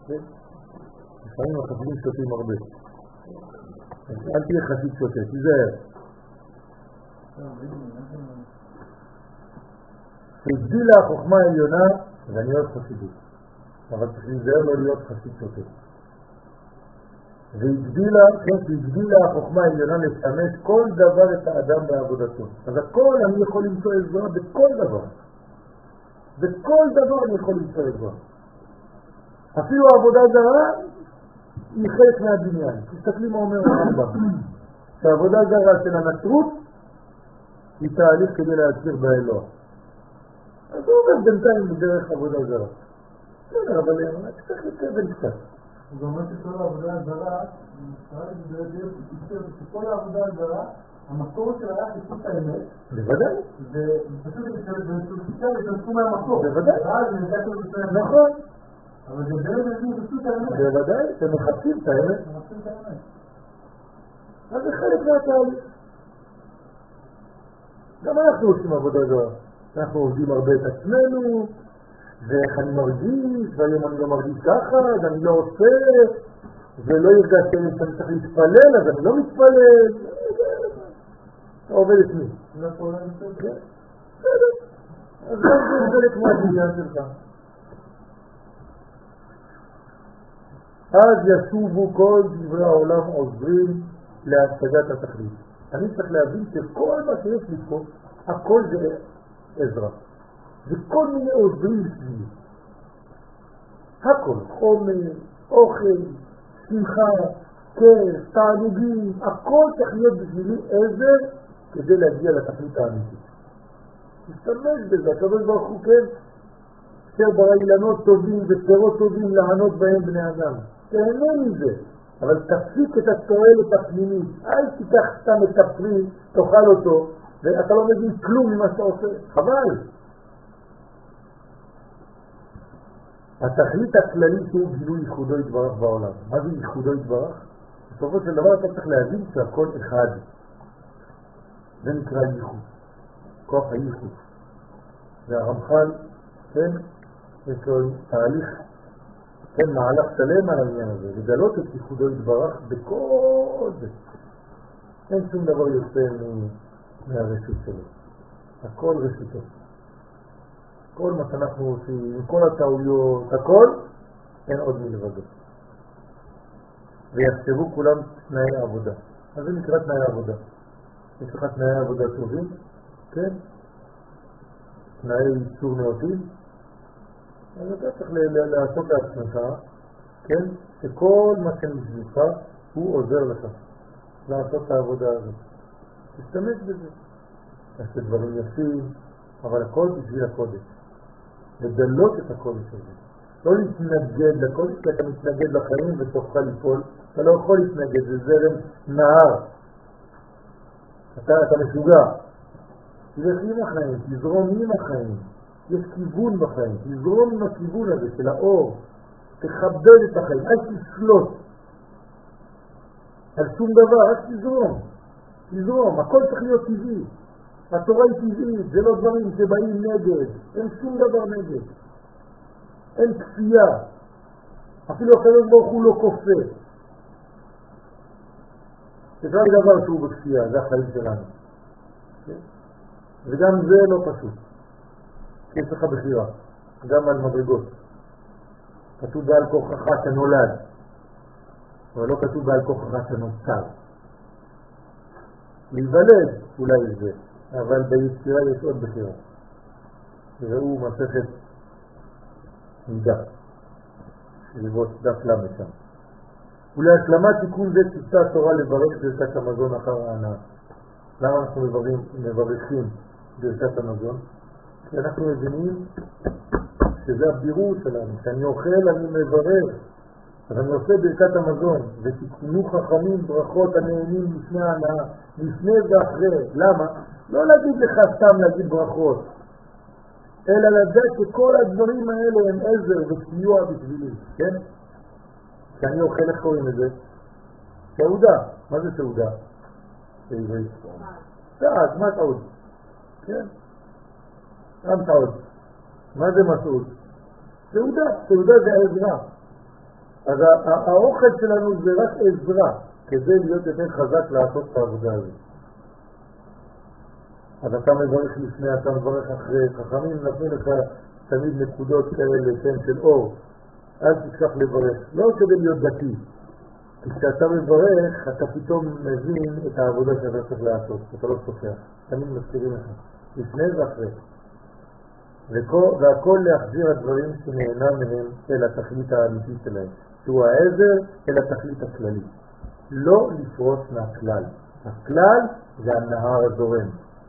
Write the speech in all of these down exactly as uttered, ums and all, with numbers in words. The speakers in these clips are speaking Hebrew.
לפעמים החסידים שותים הרבה. אל תהיה חסיד שותה, תיזהר. הגדילה החוכמה העליונה, ואני עוד חסידית. אבל צריך להיזהר לא להיות חסיד שותה. והגדילה, כן, שהגדילה החוכמה העליונה לשמש כל דבר את האדם בעבודתו. אז הכל אני יכול למצוא עזרה בכל דבר. בכל דבר אני יכול למצוא עזרה. אפילו העבודה זרה היא חלק מהבניין. תסתכלי מה אומר הרמב"ם. שהעבודה זרה של הנצרות היא תהליך כדי להכיר באלוה. אז הוא עובד בינתיים בדרך עבודה זרה. בסדר, אבל צריך לקבל קצת. זה אומר שכל העבודה הזרה, שכל העבודה הזרה, המקור של היה חיפוש האמת. בוודאי. ופשוט בסוסיסטר יתנסו מהמקור. בוודאי. נכון. אבל זה באמת זה פשוט האמת. בוודאי, אתם מחפשים את האמת. מחפשים את האמת. אז זה חלק מהתהליך. גם אנחנו עושים עבודה זרה. אנחנו עובדים הרבה את עצמנו, ואיך אני מרגיש, והיום אני לא מרגיש ככה, אז אני לא עושה, ולא הרגשתי שאני צריך להתפלל, אז אני לא מתפלל. אתה עובד את מי? לא פועל בסדר. כן, בסדר. אז זה חלק מהבניין שלך. אז ישובו כל דברי העולם עוזרים להשגת התכלית. אני צריך להבין שכל מה שיש לי פה, הכל זה עזרה. וכל מיני עוזרים בשבילי. הכל, חומר, אוכל, שמחה, כיף, תענוגים, הכל צריך להיות בשבילי עזר כדי להגיע לתכלית האמיתית. תשתמש בזה, הקדוש ברוך הוא כן, אשר ברא אילנות טובים ופירות טובים לענות בהם בני אדם. תהנה מזה, אבל תפסיק את התועלת הפנימית. אל תיקח סתם את הפרי, תאכל אותו, ואתה לא מבין כלום ממה שאתה עושה. חבל. התכלית הכללית הוא גילוי ייחודו יתברך בעולם. מה זה ייחודו יתברך? בסופו של דבר אתה צריך להבין שהכל אחד. זה נקרא ייחוד. כוח הייחוד. והרמח"ל, כן, יש לו תהליך, כן, מהלך שלם על העניין הזה, לגלות את ייחודו יתברך בכל זה. אין שום דבר יוצא מהרשות שלו. הכל רשותו. כל מה שאנחנו עושים, עם כל הטעויות, הכל, אין עוד מלבדו. ויחשבו כולם תנאי עבודה. אז זה נקרא תנאי עבודה. יש לך תנאי עבודה טובים, כן? תנאי ייצור נאותים. אז אתה צריך לעשות לעצמך, כן? שכל מה שמסביבך הוא עוזר לך לעשות את העבודה הזאת. תשתמש בזה. תעשה דברים יפים, אבל הכל בשביל הקודש. לדלות את הקודש הזה. לא להתנגד לקודש, כי אתה מתנגד לחיים ותוכל ליפול. אתה לא יכול להתנגד, זה זרם נהר. אתה, אתה משוגע. תלך עם החיים, תזרום עם החיים. יש כיוון בחיים, תזרום עם הכיוון הזה של האור. תכבד את החיים, אל תשלוט. על שום דבר, רק תזרום. תזרום, הכל צריך להיות טבעי. התורה היא טבעית, זה לא דברים שבאים נגד, אין שום דבר נגד. אין כפייה. אפילו הקדוש ברוך הוא לא כופה. זה רק דבר שהוא בכפייה, זה החיים שלנו. וגם זה לא פשוט. יש לך בחירה, גם על מדרגות. כתוב בעל כוחך שנולד, אבל לא כתוב בעל כוחך שנוצר. להיוולד אולי זה, אבל ביצירה יש עוד בחירה. ראו מסכת מידה, לראות דף למד שם. ולהשלמת תיקון זה ציוותה התורה לברך ברכת המזון אחר ההנאה. למה אנחנו מברכים, מברכים ברכת המזון? כי אנחנו מבינים שזה הבירור שלנו. כשאני אוכל אני מברך, אז אני עושה ברכת המזון, ותיקנו חכמים ברכות הנהנים לפני ההנאה, לפני ואחרי. למה? לא להגיד לך סתם להגיד ברכות, אלא לדעת שכל הדברים האלה הם עזר וסיוע בשבילי, כן? כשאני אוכל, איך קוראים את זה? סעודה. מה זה סעודה? בעברית. סעד, מה סעוד? כן? גם סעוד. מה זה מסעוד? סעודה. סעודה זה עזרה. אז האוכל שלנו זה רק עזרה, כדי להיות יותר חזק לעשות את העבודה הזאת. אז אתה מברך לפני, אתה מברך אחרי, חכמים נתנו לך תמיד נקודות כאלה, כן, של אור. אל תשכח לברך, לא כדי להיות דתי. כי כשאתה מברך, אתה פתאום מבין את העבודה שאתה צריך לעשות, אתה לא סופר. תמיד מזכירים לך, לפני ואחרי. והכל להחזיר הדברים שנהנה מהם אל התכלית האמיתית שלהם, שהוא העזר אל התכלית הכללית. לא לפרוץ מהכלל. הכלל זה הנהר הזורם.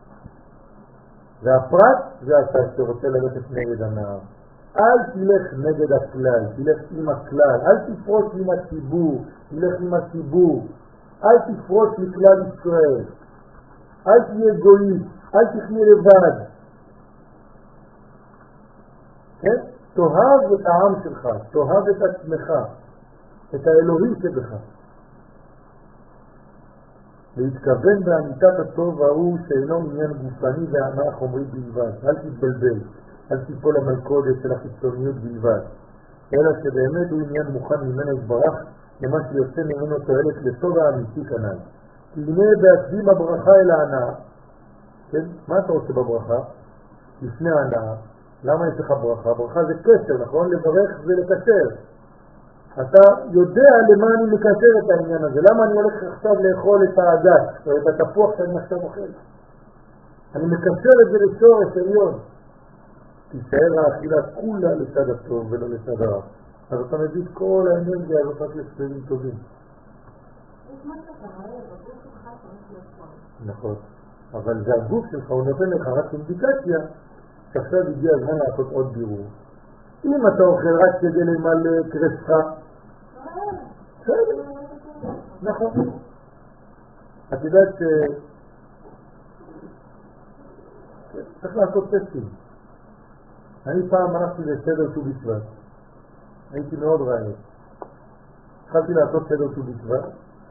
והפרט זה אתה שרוצה ללכת נגד הנהר. אל תלך נגד הכלל, תלך עם הכלל. אל תפרוץ עם הציבור, תלך עם הציבור. אל תפרוץ מכלל ישראל. אל תהיה אגואיסט, אל תחיה לבד. כן? תאהב את העם שלך, תאהב את עצמך, את האלוהים שבך. להתכוון באמיתת הטוב ההוא שאינו עניין גופני והנאה חומרית בלבד. אל תתבלבל, אל תיפול למלכודת של החיצוניות בלבד, אלא שבאמת הוא עניין מוכן ממנו יתברך למה שיוצא ממנו תועלת לטוב האמיתי כנ"ל. כי הנה בהקדים הברכה אל ההנאה. כן? מה אתה עושה בברכה? לפני ההנאה. למה יש לך ברכה? ברכה זה קשר, נכון? לברך זה לקשר. אתה יודע למה אני מקשר את העניין הזה. למה אני הולך עכשיו לאכול את האגס או את התפוח שאני עכשיו אוכל? אני מקשר את זה לשורש עליון. תישאר האכילה כולה לצד הטוב ולא לצד הרע. אז אתה מביא את כל האנרגיה הזאת רק לצדדים טובים. נכון. אבל זה הגוף שלך, הוא נותן לך רק אינדיקציה שעכשיו הגיע הזמן לעשות עוד בירור. אם אתה אוכל רק כדי למלא קרסך, בסדר. נכון. את יודעת ש... צריך לעשות טסטים. אני פעם הלכתי לסדר ט"ו בשבט. הייתי מאוד רעב. התחלתי לעשות סדר ט"ו בשבט.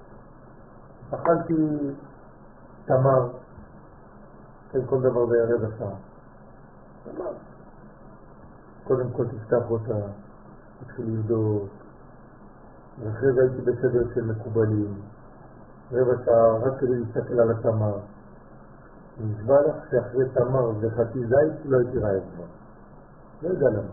אכלתי תמר. כל דבר זה רבע שעה. תמר. קודם כל תפתח אותה, תתחיל לבדוק. ואחרי זה הייתי בסדר של מקובלים. רבע שעה רק כדי להסתכל על התמר. נשבע לך שאחרי תמר וחצי זית לא הייתי רעב כבר. לא יודע למה.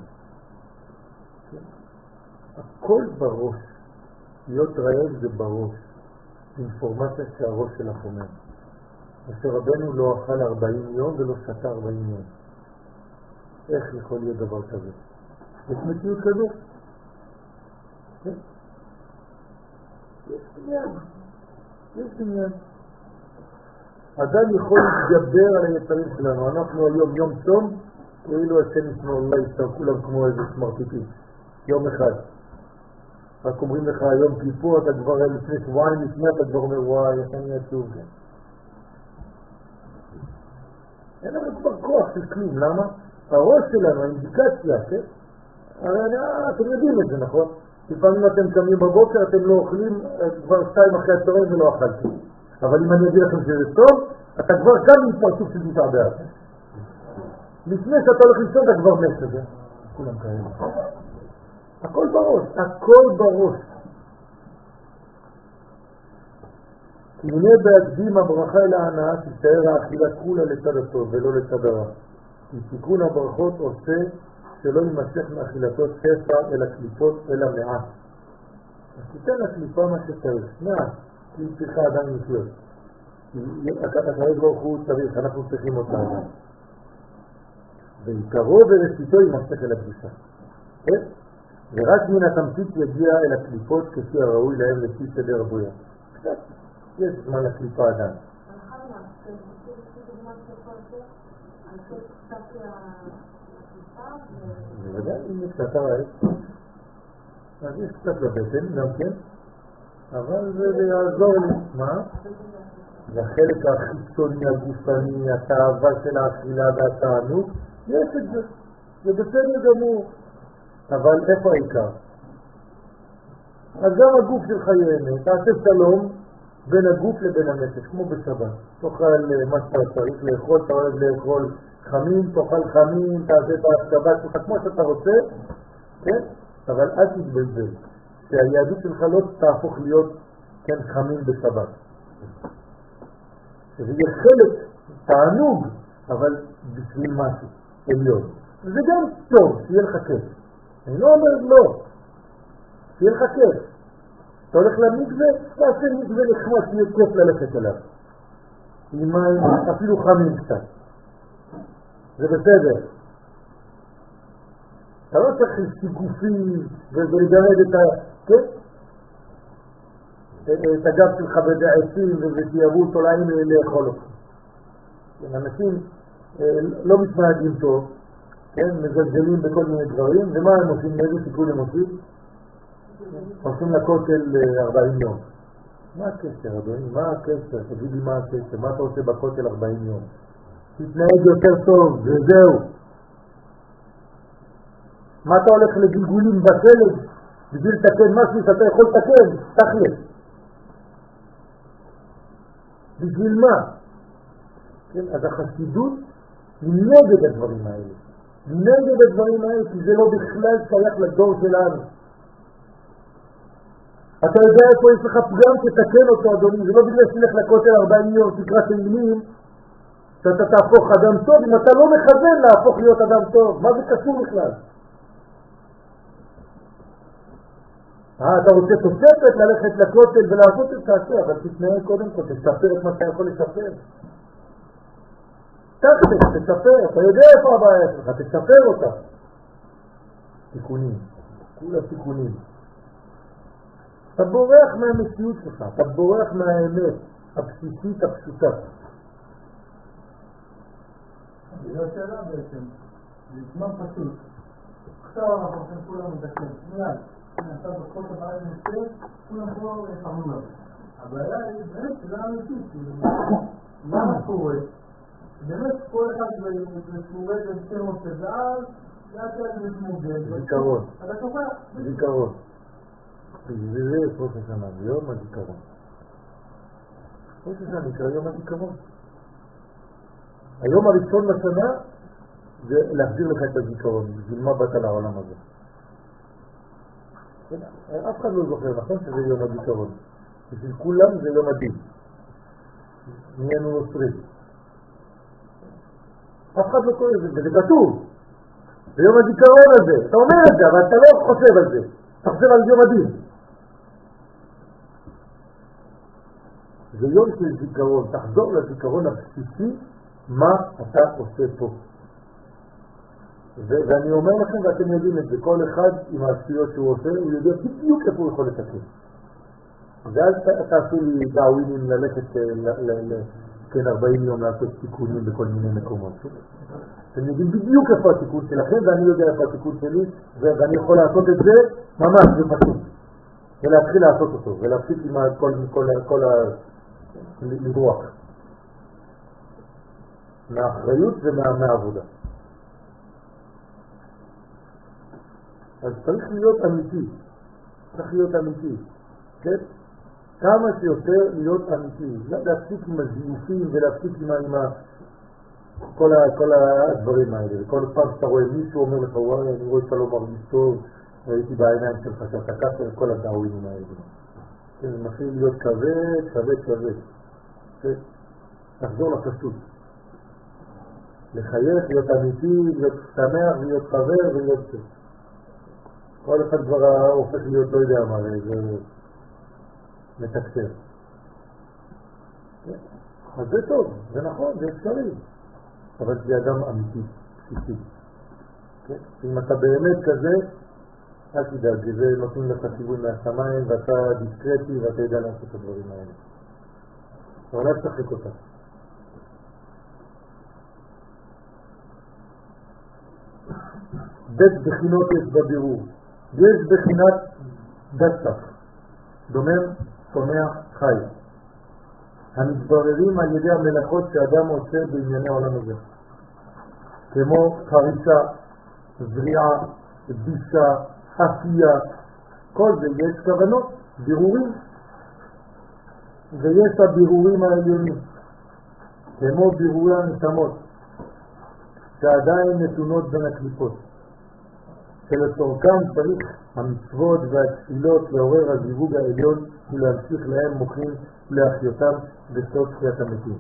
הכל בראש. להיות רעב זה בראש. אינפורמציה שהראש שלך אומר. אשר רבנו לא אכל ארבעים יום ולא שתה ארבעים יום. איך יכול להיות דבר כזה? יש מציאות כזה? כן? יש עניין. יש עניין. אדם יכול להתגבר על היצרים שלנו. אנחנו היום יום צום, ואילו השם ישמע אולי ישתר כולם כמו איזה סמרטיטים. יום אחד. רק אומרים לך היום כיפור, אתה כבר לפני שבועיים לפני, אתה כבר אומר וואי, איך אני עצוב. אין לנו כבר כוח של כלום, למה? הראש שלנו, האינדיקציה, כן? הרי אני, אתם יודעים את זה, נכון? לפעמים אתם קמים בבוקר, אתם לא אוכלים, כבר שתיים אחרי הצהריים ולא אכלתם. אבל אם אני אגיד לכם שזה טוב, אתה כבר קם עם פרצוף של תשעה באב. לפני שאתה הולך לישון, אתה כבר מת לזה. כולם כאלה. הכל בראש, הכל בראש. כי הנה בהקדים הברכה אל ההנאה, תישאר האכילה כולה לצד הטוב ולא לצד הרע. כי תיקון הברכות עושה שלא יימשך מאכילתו שפע אל הקליפות אלא מעט. אז תיתן לקליפה מה שצריך, מעט, כי היא צריכה אדם לחיות. הקדוש ברוך הוא צריך, אנחנו צריכים אותה אדם. ועיקרו וראשיתו יימשך אל הקדושה. כן? ורק מן התמצית יגיע אל הקליפות כפי הראוי להם לפי סדר הבריאה. קצת, יש זמן לקליפה אדם. בוודאי, אם יש קצת הרעי. אז יש קצת לבטן גם כן, אבל זה יעזור לי. מה? זה החלק החיצוני, הגופני, התאווה של האכילה והתענות, יש את זה. זה בסדר גמור. אבל איפה העיקר? אז גם הגוף שלך ייהנה, תעשה שלום בין הגוף לבין הנפש, כמו בשבת. תאכל מה שאתה צריך לאכול, אתה אוהב לאכול חמים, תאכל חמים, תעשה את השבת שלך כמו שאתה רוצה, כן? אבל אל תתבלבל. שהיהדות שלך לא תהפוך להיות כן חמים בשבת. שזה יהיה חלק, תענוג, אבל בשביל משהו, עליון. זה גם טוב, שיהיה לך כיף. אני לא אומר לא, שיהיה לך כיף. אתה הולך למקווה, תעשה מקווה נחמד, שיהיה כיף ללכת אליו. עם מים, אפילו חמים קצת. זה בסדר. אתה לא צריך סיגופים ולגרד את ה... כן? את הגב שלך בדעצים ותייבו אותו להם לאכול אותך. אנשים לא מתנהגים טוב, כן? מזלזלים בכל מיני דברים, ומה הם עושים? מאיזה סיכון הם עושים? עושים לכותל ארבעים יום. מה הקשר, אדוני? מה הקשר? תגיד לי מה הקשר? מה אתה עושה בכותל ארבעים יום? תתנהג יותר טוב, וזהו. מה אתה הולך לגלגולים בשלג בשביל לתקן משהו שאתה יכול לתקן? תכלס. בשביל מה? כן? אז החסידות נגד הדברים האלה. נגד הדברים האלה, כי זה לא בכלל שייך לדור שלנו. אתה יודע איפה יש לך פגם שתקן אותו, אדוני. זה לא בגלל שילך לכותל ארבעים יום, תקרא תהילים, שאתה תהפוך אדם טוב, אם אתה לא מכוון להפוך להיות אדם טוב. מה זה קשור בכלל? אה, אתה רוצה תוספת ללכת לכותל ולעשות את תעשה, אבל תתנהל קודם כל, תספר את מה שאתה יכול לספר. תכף, תספר, אתה יודע איפה הבעיה שלך, תספר אותה. תיקונים, כולה תיקונים. אתה בורח מהמציאות שלך, אתה בורח מהאמת הבסיסית הפשוטה. זה לא שאלה בעצם, זה זמן פשוט. עכשיו אנחנו עושים כולם מדקן, מיד. עכשיו בכל הבעיה נשאר, כולם פה יפרנו לו. הבעיה היא באמת שאלה אמיתית, למה קורה? באמת כל אחד מסורד ושם עושה ואז לאט לאט מתמודד. זיכרון. אתה שוכח. זיכרון. זה זה ראש השנה, זה יום הזיכרון. ראש השנה נקרא יום הזיכרון. היום הראשון לשנה זה להחזיר לך את הזיכרון, בשביל מה באת לעולם הזה. אף אחד לא זוכר, נכון שזה יום הזיכרון. בשביל כולם זה יום הדין. נהיינו נוצרים. אף אחד לא קורא את זה, וזה כתוב. זה יום הזיכרון הזה. אתה אומר את זה, אבל אתה לא חושב על זה. אתה חושב על יום הדין. זה יום של זיכרון. תחזור לזיכרון הבסיסי, מה אתה עושה פה. ו- ואני אומר לכם, ואתם יודעים את זה, כל אחד עם העשיות שהוא עושה, הוא יודע בדיוק איפה הוא יכול לתקן. ואז ת- תעשו לי דאווינים ללכת ל- ל- ל- כן ארבעים יום לעשות תיקונים בכל מיני מקומות. אתם יודעים בדיוק איפה התיקון שלכם, ואני יודע איפה התיקון שלי, ו- ואני יכול לעשות את זה ממש בפשוט. ולהתחיל לעשות אותו, ולהפסיק עם כל, כל, כל ה... לברוח. מהאחריות ומהעבודה. אז צריך להיות אמיתי. צריך להיות אמיתי. כן? כמה שיותר להיות אמיתי. להפסיק עם הזיופים ולהפסיק עם, עם ה... כל, ה... כל הדברים האלה. וכל פעם שאתה רואה מישהו אומר לך, וואי, אני רואה שאתה לא מרגיש טוב, ראיתי בעיניים שלך שאתה ככה את כל הדאווינים האלה. כן, זה מתחיל להיות כבד, כבד, כבד. כן? תחזור לפשוט. לחייך, להיות אמיתי, להיות שמח, להיות חבר ולהיות... כל אחד כבר הופך להיות לא יודע מה, זה מתקצר. אז זה טוב, זה נכון, זה אפשרי. אבל זה אדם אמיתי, בסיסי. אם אתה באמת כזה, אל תדאג, זה נותנים לך סיבוי מהשמיים ואתה דיסקרטי ואתה יודע לעשות את הדברים האלה. אבל אל תשחק אותה. בית בחינות יש בבירור. יש בחינת דסף, דומם, צומח, חי, המתבררים על ידי המלאכות שאדם עושה בענייני העולם הזה, כמו חרישה, זריעה, ביסה, עשייה, כל זה יש כוונות, בירורים, ויש הבירורים העליונים, כמו בירורי הנשמות, שעדיין נתונות בין הקליפות. שלצורכם צריך המצוות והתפילות לעורר הזיווג העליון ולהמשיך להם מוחים לאחיותם בסוד תחיית המתים.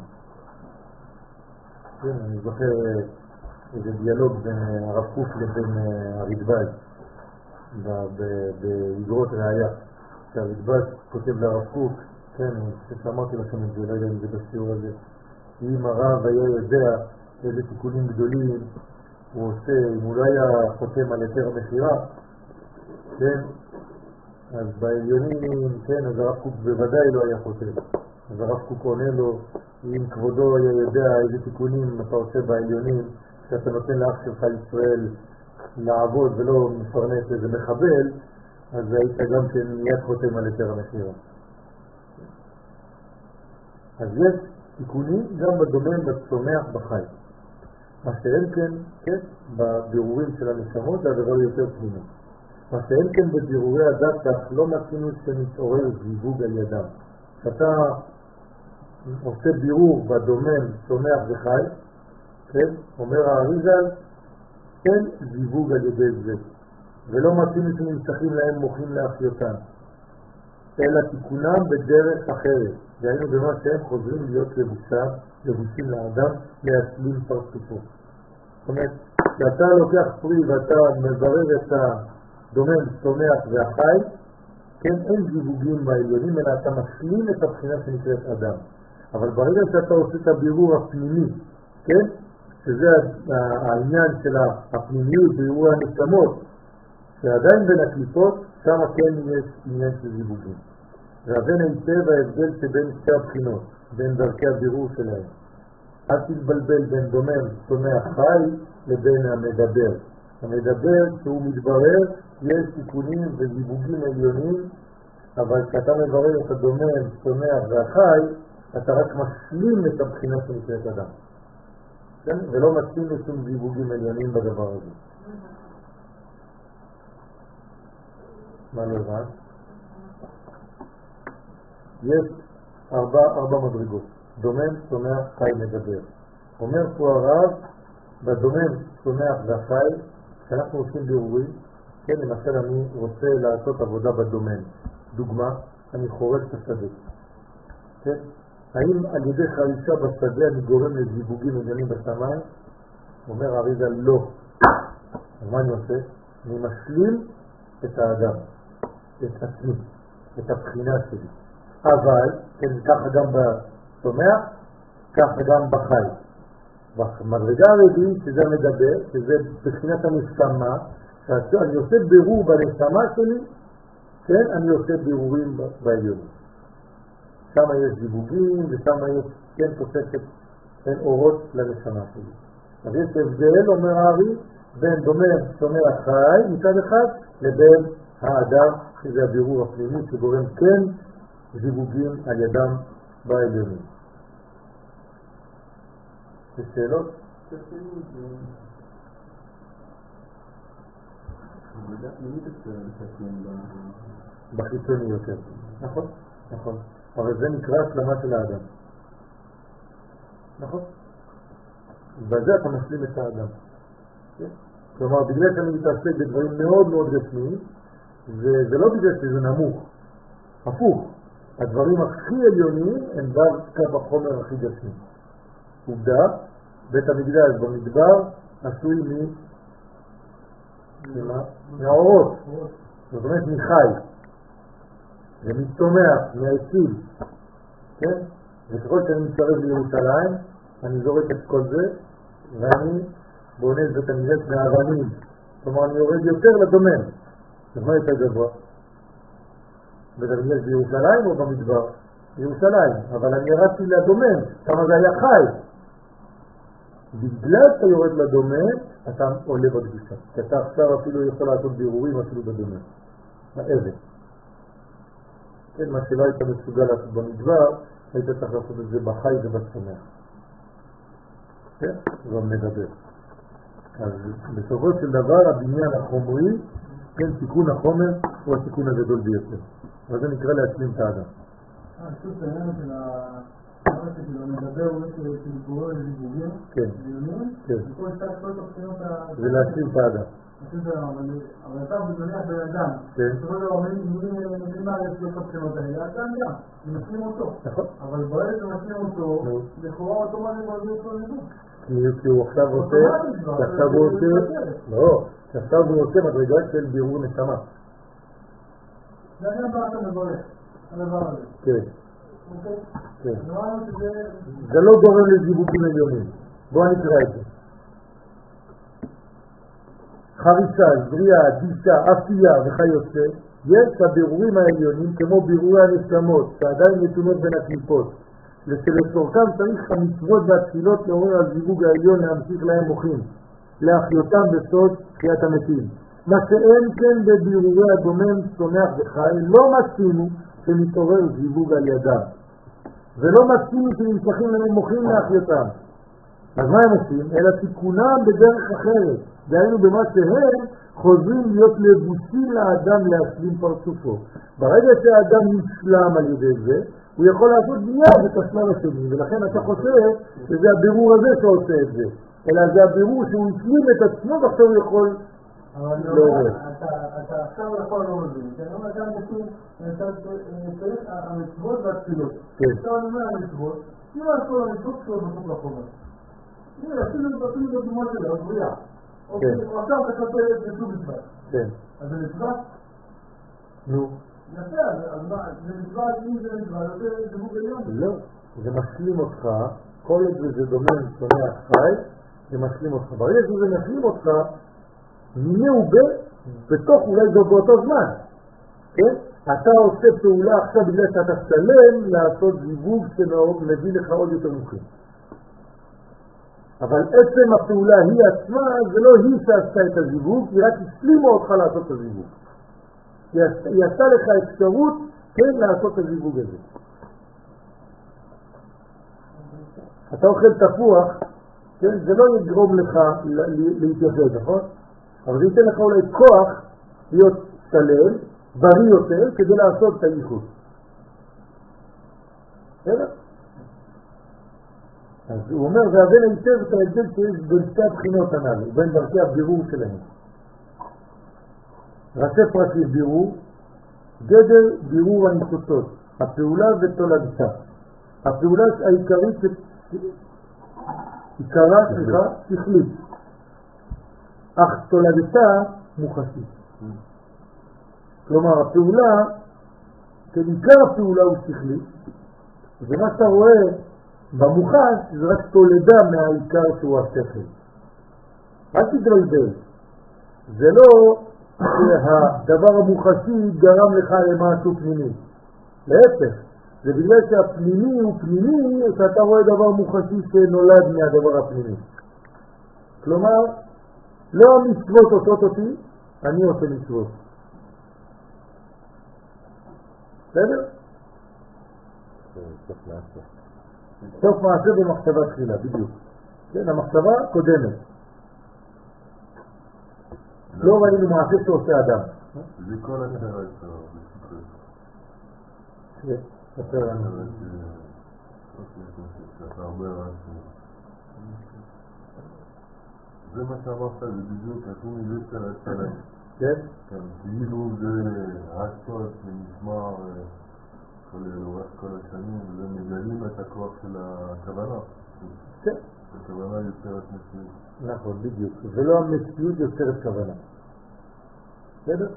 כן, אני זוכר איזה דיאלוג בין הרב קוק לבין הרדב"ז באגרות ראיה. שהרדב"ז כותב לרב קוק, כן, ששמעתי לכם את זה, לא יודע אם זה בשיעור הזה, אם הרב היה יודע איזה תיקונים גדולים הוא עושה, אם הוא לא היה חותם על יותר המחירה, כן, אז בעליונים, כן, אז הרב קוק בוודאי לא היה חותם. אז הרב קוק עונה לו, אם כבודו היה יודע איזה תיקונים אתה עושה בעליונים, שאתה נותן לאח שלך ישראל לעבוד ולא מפרנס איזה מחבל, אז היית גם כן מיד חותם על יותר המחירה. אז יש תיקונים גם בדומן בצומח בחי. מה שאין כן, כן, בבירורים של הנשמות זה הדבר יותר פנימי. מה שאין כן בבירורי הדת כך לא מצינו שנתעורר זיווג על ידם. כשאתה עושה בירור בדומן צומח וחי, כן, אומר האריזל, כן זיווג על ידי זה. ולא מצינו שנמשכים להם מוחים לאחיותן, אלא תיקונם בדרך אחרת. והיינו במה שהם חוזרים להיות לבושה, לבושים לאדם, להסלים פרצופו. זאת אומרת, כשאתה לוקח פרי ואתה מברר את הדומן, צומח והחי, כן, אין זיווגים בעליונים, אלא אתה משלים את הבחינה שנקראת אדם. אבל ברגע שאתה עושה את הבירור הפנימי, כן, שזה העניין של הפנימיות, בירור הנשמות, שעדיין בין הקליפות, שם כן יש עניין של זיווגים. והבן היטב ההבדל שבין שתי הבחינות, בין דרכי הבירור שלהם. אל תתבלבל בין דומם, צומח חי, לבין המדבר. המדבר, שהוא מתברר, יש תיקונים וזיווגים עליונים, אבל כשאתה מברר את הדומם, צומח והחי, אתה רק משלים את הבחינה שנקראת אדם. כן? ולא משלים לשום זיווגים עליונים בדבר הזה. מה לא הבנת? יש ארבע, ארבע מדרגות. דומם, צומח, חי, מדבר. אומר פה הרב, בדומם, צומח והחי, כשאנחנו עושים בירורים, כן, למשל אני רוצה לעשות עבודה בדומם. דוגמה, אני חורש את השדה. כן? האם על ידי חרישה בשדה אני גורם לזיווגים עניינים בשמיים? אומר אריזל, לא. אז מה אני עושה? אני משלים את האדם, את עצמי, את הבחינה שלי. אבל, כן, ככה גם בצומח, ככה גם בחי. במדרגה הרביעית, שזה המדבר, שזה בחינת הנשמה, שאני עושה בירור בנשמה שלי, כן, אני עושה בירורים בעליונים. שם יש זיווגים, ושם יש, כן, תוספת, כן, אורות לנשמה שלי. אז יש הבדל, אומר הארי, בין דומם, צומח, חי, מצד אחד, לבין האדם, שזה הבירור הפנימי, שגורם כן זיווגים על ידם בעליונים. יש שאלות? בחיצוני יותר. נכון, נכון. אבל זה נקרא השלמה של האדם. נכון? בזה אתה משלים את האדם. כלומר, בגלל שאני מתעסק בדברים מאוד מאוד רציניים, זה לא בגלל שזה נמוך. הפוך. הדברים הכי עליוניים הם דווקא בחומר הכי גשמי. עובדה, בית המקדש במדבר עשוי מ... מהאורות. זאת אומרת מחי. ומצומח, מהעצים. כן? וככל שאני מתקרב לירושלים, אני זורק את כל זה, ואני בונה את בית המקדש מהאבנים. כלומר, אני יורד יותר לדומם. אז מה יותר גבוה? בית המקדש בירושלים או במדבר? בירושלים. אבל אני ירדתי לדומם, כמה זה היה חי. בגלל שאתה יורד לדומם, אתה עולה בקדושה. כי אתה עכשיו אפילו יכול לעשות בירורים אפילו בדומם. האבן. כן, מה שלא היית מסוגל לעשות במדבר, היית צריך לעשות את זה בחי ובצומח. כן? זה מדבר. אז בסופו של דבר, הבניין החומרי, כן, תיקון החומר הוא התיקון הגדול ביותר. וזה נקרא להשלים את האדם. אה, שוב, את העניין של הארץ שלו, מדבר הוא שמתגורר לזיווגים, כן. דיונים, כן. וכל שעת כל תוכניות ה... זה להשלים את האדם. אבל אתה בנניח באדם, בסופו של דבר מי מעלה את הבחינות האלה? האדם גם, מנסים אותו. אבל ברגע שמנסים אותו, לכאורה אוטומטית מרגיש אותו לימוד. כי הוא עכשיו רוצה, שעכשיו הוא רוצה, לא, שעכשיו הוא רוצה מדרגה של בירור נשמה. זה אני הבא אתה מברך, הדבר הזה. כן. אוקיי? זה לא גורם לזיווגים עליונים. בואו נקרא את זה. חריצה, זריעה, דישה, אפייה וכיוצא, יש הבירורים העליונים כמו בירורי הנשמות שעדיין נתונות בין הקליפות. שלצורכם צריך המצוות והתפילות לעורר על זיווג העליון להמשיך להם מוחים, להחיותם בסוד תחיית המתים. מה שאין כן בבירורי הדומם, צומח וחי, לא מסכימו שמתעורר זיווג על ידם. ולא מסכימו שנמשכים להם מוחים להחיותם. אז מה הם עושים? אלא תיקונם בדרך אחרת. דהיינו במה שהם חוזרים להיות לבוסים לאדם להשלים פרצופו. ברגע שהאדם נשלם על ידי זה, הוא יכול לעשות מיד את השלב השני, ולכן אתה חושב שזה הבירור הזה שעושה את זה. אלא זה הבירור שהוא השלים את עצמו ועכשיו הוא יכול לעורר. אתה עכשיו יכול לא מבין, כי אני אומר כאן בצור, צריך המצוות והתפילות. עכשיו אני אומר המצוות, אם עשו המצוות שלו בסוף לחומר. תראה, אפילו בדוגמה שלה, הוא בריאה. אוקיי, עכשיו אתה כותב את זה מצווה. כן. אז זה מצווה? נו. יפה, אז מה, זה מצווה, אם זה מצווה, זה זיווג עליון? לא, זה משלים אותך, כל עוד זה דומה צומח חי, זה משלים אותך. ברגע שזה משלים אותך, מי הוא ב... בתוך אולי זה באותו זמן. כן? אתה עושה פעולה עכשיו בגלל שאתה שלם לעשות זיווג שמביא לך עוד יותר מוחים. אבל עצם הפעולה היא עצמה, זה לא היא שעשתה את הזיווג, היא רק השלימה אותך לעשות את הזיווג. היא עשתה לך אפשרות, כן, לעשות את הזיווג הזה. אתה אוכל תפוח, כן, זה לא יגרום לך להתייחד, נכון? אבל זה ייתן לך אולי כוח להיות שלם, בריא יותר, כדי לעשות את הייחוד. בסדר? אז הוא אומר, והבן היטב את ההבדל שיש בין שתי הבחינות הנ"ל, בין דרכי הבירור שלהם. ראשי פרקים בירור, גדר בירור הניסוצות, הפעולה ותולדתה. הפעולה העיקרית עיקרה, סליחה, שכלית. אך תולדתה מוחשית. כלומר, הפעולה, כעיקר הפעולה הוא שכלית, ומה שאתה רואה במוחש זה רק תולדה מהעיקר שהוא השכל. אל תתבלבל. זה לא שהדבר המוחשי גרם לך למשהו פנימי. להפך, זה בגלל שהפנימי הוא פנימי, שאתה רואה דבר מוחשי שנולד מהדבר הפנימי. כלומר, לא המצוות עושות אותי, אני עושה מצוות. בסדר? סוף מעשה. סוף מעשה במחשבה תחילה, בדיוק. כן, המחשבה קודמת. לא ראינו מעשה שעושה אדם. זה כל השאלה שלו. כן, ספר לנו. שאתה אומר, זה מה שאמרת, זה בדיוק, עשו מזה של השאלה. כן? כן, כאילו זה הסוד שנשמר לאורך כל השנים, וזה מגלים את הכוח של הכוונה. כן. הכוונה יוצרת מציאות. נכון, בדיוק. ולא המציאות יוצרת כוונה. בסדר?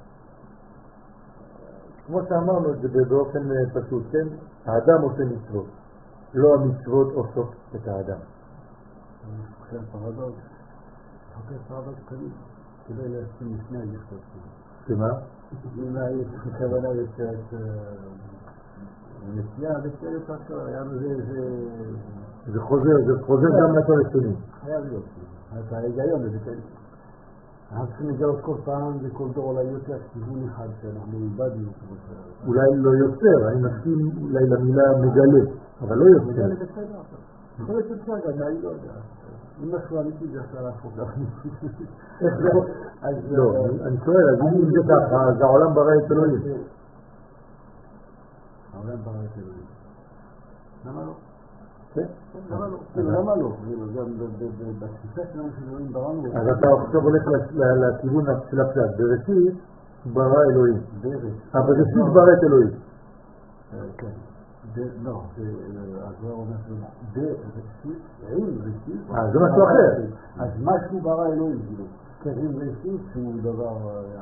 כמו שאמרנו את זה באופן פשוט, כן? האדם עושה מצוות, לא המצוות עושות את האדם. אני חושב פרדוקס, חוקר פרדוקס כזה, כדי להסכים לפני הלכות. שמה? אולי יש כוונה יוצרת נסיעה, בסדר פרדוקס, היה בזה... זה חוזר, זה חוזר גם לכל השני. חייב להיות, אתה ההיגיון, זה כאלה. אנחנו צריכים לגלות כל פעם וכל דור אולי יותר כיוון אחד שאנחנו איבדנו. אולי לא יוצר, אני מסכים אולי למילה מגלה, אבל לא יוצר. מגלה בסדר. יכול להיות שצריך גם, אני לא יודע. אם משהו אמיתי זה אפשר להפוך לך. איך זה? לא, אני שואל, אז אם זה ככה, אז העולם ברא את אלוהים. העולם ברא את אלוהים. למה לא? למה לא? גם בתפיסה שלנו שדברים בראנו. אז אתה עכשיו הולך לכיוון של הפשט. בראשית ברא אלוהים. בראשית ברא את אלוהים. כן. לא, אז זה אומר שלמה. בראשית, עם ראשית. אה, זה משהו אחר. אז משהו ברא אלוהים, כאילו. כן, עם ראשית שהוא דבר...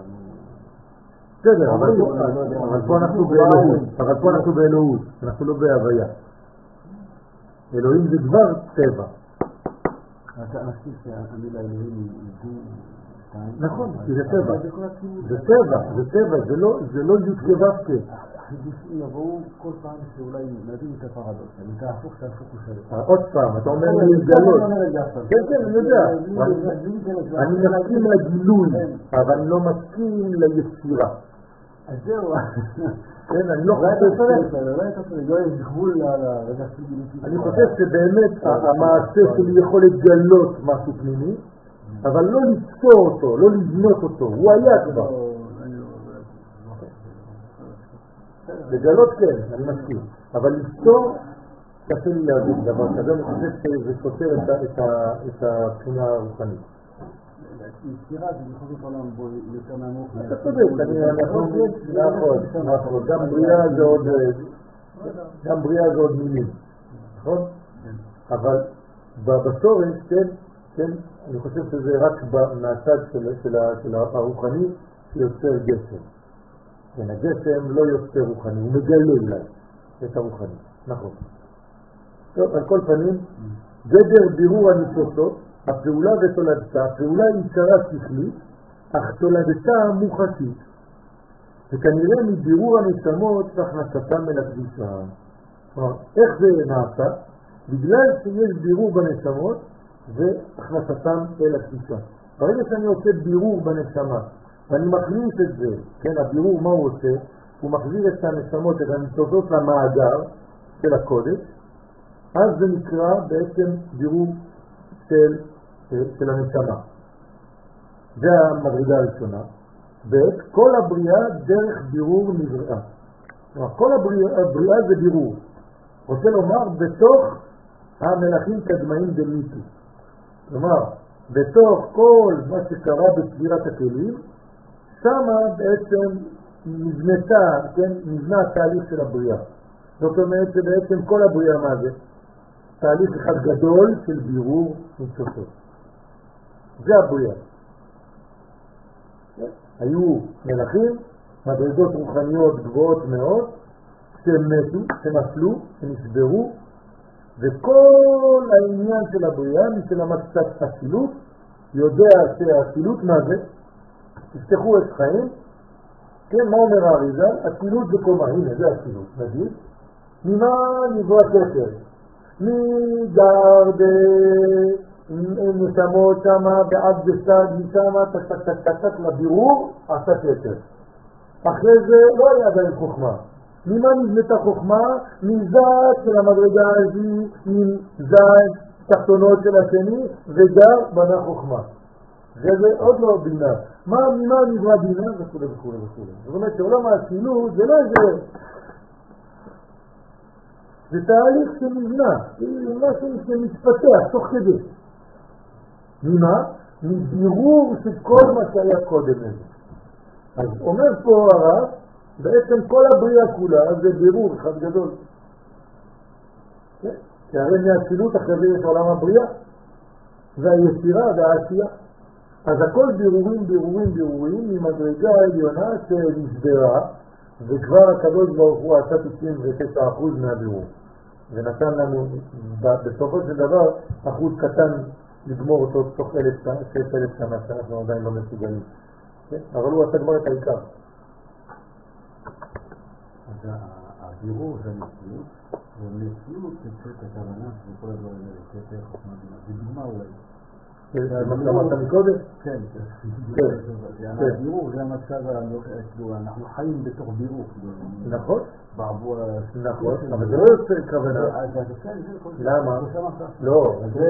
בסדר, אבל פה אנחנו באלוהות. אבל פה אנחנו באלוהות. אנחנו לא בהוויה. אלוהים זה דבר טבע. אתה חושב שהמילה אלוהים היא... נכון, כי זה טבע. זה טבע, זה טבע, זה לא י' כו'. החידושים יבואו כל פעם שאולי נבין את הפרדוקס, אני תהפוך תהפוך ושאלה. עוד פעם, אתה אומר לי לגלות. כן, כן, אני יודע. אני מסכים לגילוי, אבל אני לא מסכים ליצירה. אז זהו. כן, אני לא חושב ש... לא יש גבול לרגע שלי. אני חושב שבאמת המעשה שלי יכול לגלות משהו פנימי, אבל לא ליצור אותו, לא לבנות אותו, הוא היה כבר. לגלות כן, אני מסכים, אבל ליצור קשה לי להבין דבר כזה, אני חושב שזה סותר את הבחינה הרוחנית. יצירה זה בכל עולם בו יותר נמוך. אתה צודק, נכון, נכון, גם בריאה זה עוד, גם בריאה זה עוד מילים, נכון? אבל בשורש, כן, כן, אני חושב שזה רק מהצד של הרוחני שיוצר גשם. כן, הגשם לא יוצר רוחני, הוא מגלה אולי את הרוחני, נכון. טוב, על כל פנים, גדר בירור הניצוצות, הפעולה ותולדתה, הפעולה היא עיקרה שכלית, אך תולדתה מוחשית. וכנראה מבירור הנשמות והכנסתם אל הקדושה. כלומר, איך זה נעשה? בגלל שיש בירור בנשמות והכנסתם אל הקדושה. ברגע שאני עושה בירור בנשמה, ואני מכניס את זה, כן, הבירור מה הוא עושה? הוא מחזיר את הנשמות, את הניצוצות למאגר של הקודש, אז זה נקרא בעצם בירור של, של הנשמה. זה המדרגה הראשונה. ב' כל הבריאה דרך בירור נבראה. כלומר, כל הבריאה, הבריאה זה בירור. רוצה לומר, בתוך המלאכים קדמאים דמיתו. כלומר, בתוך כל מה שקרה בספירת הכלים, שמה בעצם נבנתה, כן, נבנה התהליך של הבריאה. זאת אומרת שבעצם כל הבריאה מה זה? תהליך אחד גדול של בירור ניצוצות. זה הבריאה. היו מלאכים, מדרגות רוחניות גבוהות מאוד, שהם מתו, שנפלו, שנשברו, וכל העניין של הבריאה, מי שלמד קצת אצילות, יודע שהאצילות מה זה? תפתחו את חיים, כן, מה אומר האריזל? אצילות זה קומה, הנה זה אצילות, נגיד, ממה נברא כתר? מגר בנשמות שמה, בעד בסד, משמה, תק תק תק תק תק לבירור, עשה כתר. אחרי זה לא היה עדיין חוכמה. ממה נבנתה חוכמה? מזאת של המדרגה הזו, מזאת תחתונות של השני, וגר בנה חוכמה. זה עוד לא בינה. מה, ממה נברא בינה? וכו' וכו' וכו'. זאת אומרת שעולם האצילות זה לא איזה... זה תהליך שנבנה, משהו שמתפתח תוך כדי. ממה? מבירור של כל מה שהיה קודם לזה. אז אומר פה הרב, בעצם כל הבריאה כולה זה בירור אחד גדול. כי הרי מהאצילות אחרי יש עולם הבריאה, והיצירה והעשייה. אז הכל בירורים, בירורים, בירורים, ממדרגה העליונה שנשברה, וכבר הקדוש ברוך הוא עשה תשעים ותשע אחוז מהבירור. ונתן לנו בסופו של דבר אחוז קטן לגמור אותו תוך אלף שנה שאנחנו עדיין לא מסוגלים. אבל הוא עשה כבר את העיקר. אז הבירור זה מציאות, ומציאות תמצאת את הכוונה של כל הדברים האלה, כתר חוכמה בינה. זה דוגמה אולי. זה מה שאמרת מקודם? כן, הבירור זה המצב, אנחנו חיים בתוך בירור. נכון? נכון, אבל זה לא יוצא כוונה. למה? לא,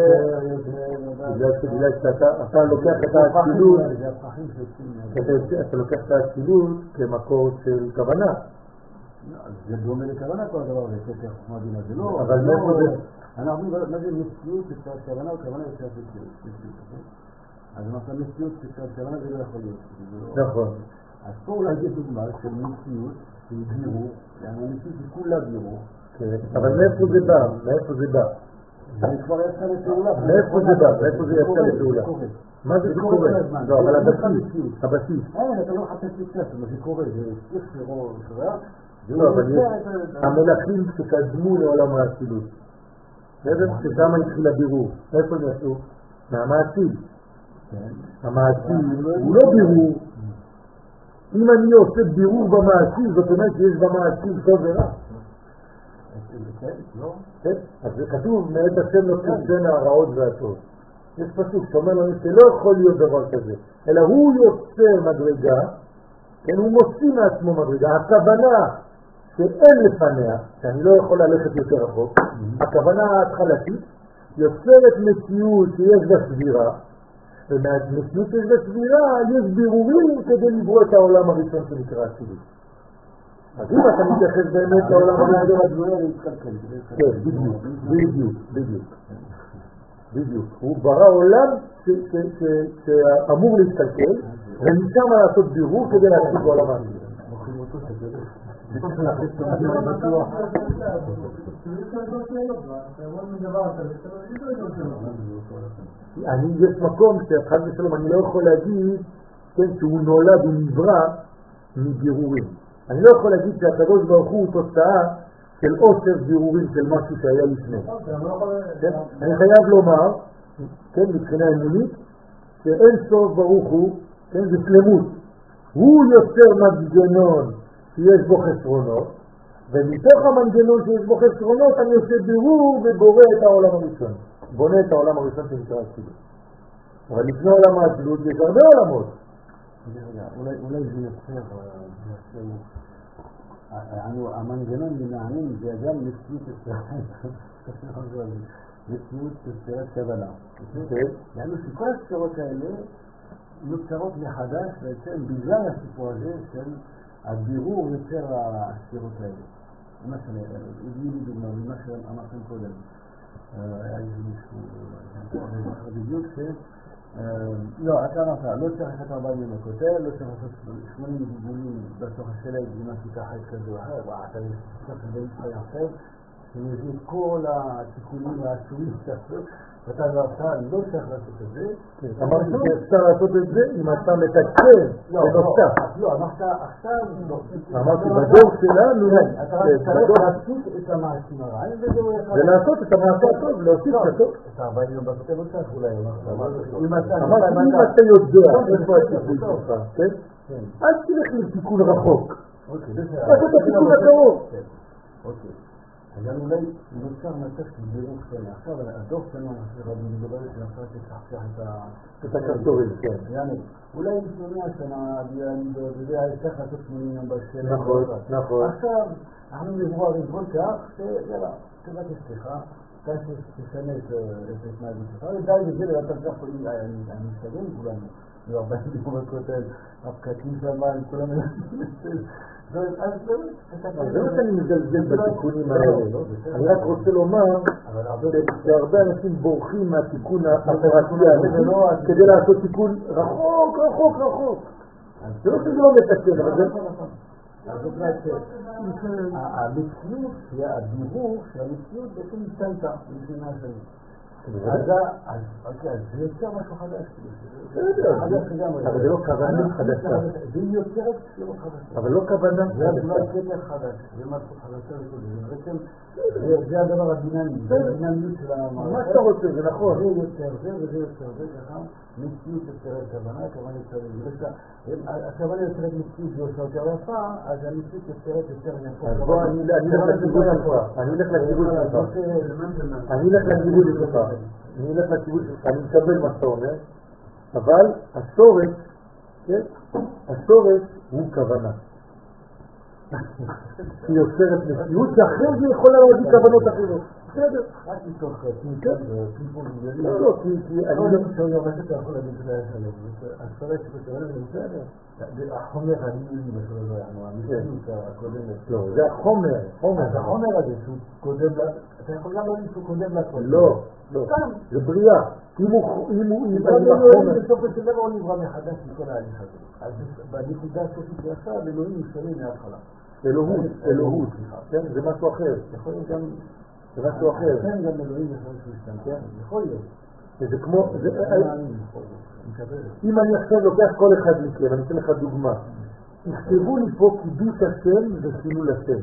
זה בגלל שאתה לוקח את האצילות, אתה לוקח את האצילות כמקור של כוונה. זה דומה לכוונה כל הדבר הזה, כתר חוכמה בינה, זה לא... אבל מאיפה זה? אנחנו אומרים, מה זה מציאות בצד כוונה או כוונה בצד מציאות? אז אנחנו מציאות בצד כוונה זה לא יכול להיות. נכון. אז פה אולי זה דוגמה של מציאות, של בירור, יענו המציאות היא כולה בירור. אבל מאיפה זה בא? מאיפה זה בא? זה כבר יצא לפעולה. מאיפה זה בא? מאיפה זה יצא לפעולה? מה זה קורה? לא, אבל הבסיס, הבסיס. אין, אתה לא חפש לקצת, מה זה קורה, זה סליח שראו, שראה. לא, אבל המלאכים שקדמו לעולם האצילות. בסדר? ששם התחיל הבירור. איפה הם יצאו? מהמעציל. המעציל הוא לא בירור. אם אני עושה בירור במעציל, זאת אומרת שיש במעציל טוב ורע. כן? אז זה כתוב, מאת השם לא תצאן הרעות והטוב. יש פסוק שאומר לנו שלא יכול להיות דבר כזה, אלא הוא יוצר מדרגה, כן, הוא מוציא מעצמו מדרגה. הכוונה שאין לפניה, שאני לא יכול ללכת יותר רחוק, הכוונה ההתחלתית יוצרת מציאות שיש בה סבירה, ומהמציאות שיש בה סבירה יש בירורים כדי לברוא את העולם הראשון שנקרא אצילות. אז אם אתה מתייחס באמת לעולם הראשון, כן, בדיוק, בדיוק, בדיוק. בדיוק. הוא ברא עולם שאמור להתקלקל, ומשם לעשות בירור כדי להציג בעולם האמיתי. אני, יש מקום שחד ושלום, אני לא יכול להגיד, כן, שהוא נולד, הוא נברא מבירורים. אני לא יכול להגיד שהקדוש ברוך הוא תוצאה של עושר בירורים של משהו שהיה לפני. אני חייב לומר, כן, מבחינה אמונית, שאין סוף ברוך הוא, כן, זה שלמות. הוא יוצר מנגנון שיש בו חסרונות, ומתוך המנגנון שיש בו חסרונות אני עושה בירור ובורא את העולם הראשון. בונה את העולם הראשון שנקרא אצילות. אבל לפני עולם האצילות יש הרבה עולמות. אולי זה יוצר, המנגנון במענים זה גם מציאות מציאות ספירת כוונה. יענו שכל הספירות האלה נוצרות מחדש בעצם בגלל הסיפור הזה של הבירור יוצר הספירות האלה. למשל, הביאו לי דוגמה ממה שאמרתם קודם. היה איזה מישהו בדיוק ש... לא, אתה אמרת, לא צריך לעשות ארבעה ימים הכותל, לא צריך לעשות שמונים גיבולים בתוך השלג עם השיטה חית כזו או אחר, אתה צריך לדעת ישראל אחר, שמביא את כל התיקונים העצומים שעשו, ואתה לא עשה, לא צריך לעשות את זה. אמרתי שאפשר לעשות את זה אם אתה מתקן בנוסף. לא, אמרת עכשיו לא. אמרתי, בדור שלנו, אתה צריך להפסיק את המעשים הרעים, ולעשות את המעשה הטוב, להוסיף את הטוב. אתה ארבעה ימים בכותל לא צריך אולי, אמרתי, אם אתה יודע איפה הסיפור שלך, כן? אל תלך לתיקון רחוק. לעשות את התיקון הקרוב. אוקיי. אז אני אולי נוצר מצב של בירור שונה. עכשיו, הדוח שלנו, רבי מדבר שנפרק לתחשך את הכרטורים, כן. יעני, אולי נשמע שנה, וזה היה צריך לעשות שמונים יום בשלם. נכון, נכון. עכשיו, אנחנו נבוא כל כך, שיאללה, תבקש סליחה, תשנה את ההתנהגות שלך, ודי בזה, ואתה צריך קודם, אני משתגן כולנו, וארבעים דיבור בכותל, הפקקים שם, כולנו אז זה לא שאני מזלזל בתיקונים האלה, אני רק רוצה לומר שהרבה אנשים בורחים מהתיקון הפרטי האמיתי כדי לעשות תיקון רחוק, רחוק, רחוק. זה לא שזה לא מתקן, אבל זה... אז זאת אומרת שהמציאות, הבירור שהמציאות בעצם השתנתה לפני השנים. אז זה יוצר משהו חדש. אבל זה לא כוונה חדשה. זה יוצרת ספירות חדשה. אבל לא כוונה חדשה. זה אולי כתר חדש. זה משהו חדשה וכל זה. זה הדבר הדינמי. זה הדינמיות של המערכת. מה שאתה רוצה, זה נכון. זה יוצר זה וזה יוצר זה. ככה מציאות יוצרת כוונה, הכוונה יוצרת זה. הכוונה יוצרת מציאות ועושה יותר יפה, אז המציאות יוצרת יותר יפה. אז בוא, אני אלך לכיוון שלך. אני אלך לכיוון שלך. אני אלך לכיוון שלך. אני אלך לכיוון שלך. אני מקבל מה שאתה אומר, אבל השורש, כן? השורש הוא כוונה. היא יוצרת מציאות שאחרי זה יכולה להביא כוונות אחרות. בסדר. רק מתוך טיפול גדולים. לא, לא, כי אני לא חושב מה שאתה יכול להגיד שלהם שלהם. הספרי שבשלם זה בסדר. החומר הניהולי בשביל זה, המציאות הקודמת. לא, זה החומר, חומר. אז החומר הזה שהוא קודם, אתה יכול גם להגיד שהוא קודם לכל. לא, לא. זה בריאה. אם הוא, אם הוא, אם הוא החומר. בסופו של דבר הוא נברא מחדש מכל ההליך הזה. אז בנקודה הסופית שעשה, אלוהים משתנה מההתחלה. אלוהות, אלוהות. כן, זה משהו אחר. יכול להיות גם... זה משהו אחר. כן, גם אלוהים יכול להיות שהוא ישתנה. יכול להיות. זה כמו... אם אני עכשיו לוקח כל אחד מכם, אני אתן לך דוגמה. תכתבו לי פה קידוש השם וחילול השם.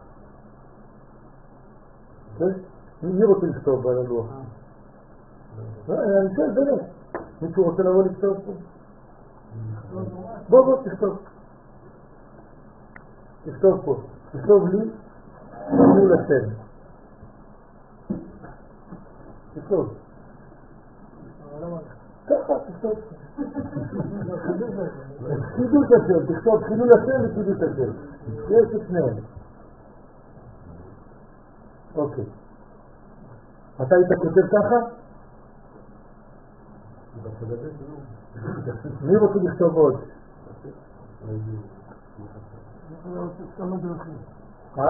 כן? מי רוצה לכתוב על הלוח? אני שואל באמת. מישהו רוצה לבוא לכתוב פה? בוא בוא תכתוב. תכתוב פה. תכתוב לי חילול השם. תכתוב. ככה, תכתוב. חידוש השם, תכתוב חילול השם וחידוש השם. יש את שניהם. אוקיי. אתה היית כותב ככה? מי רוצה לכתוב עוד? אה?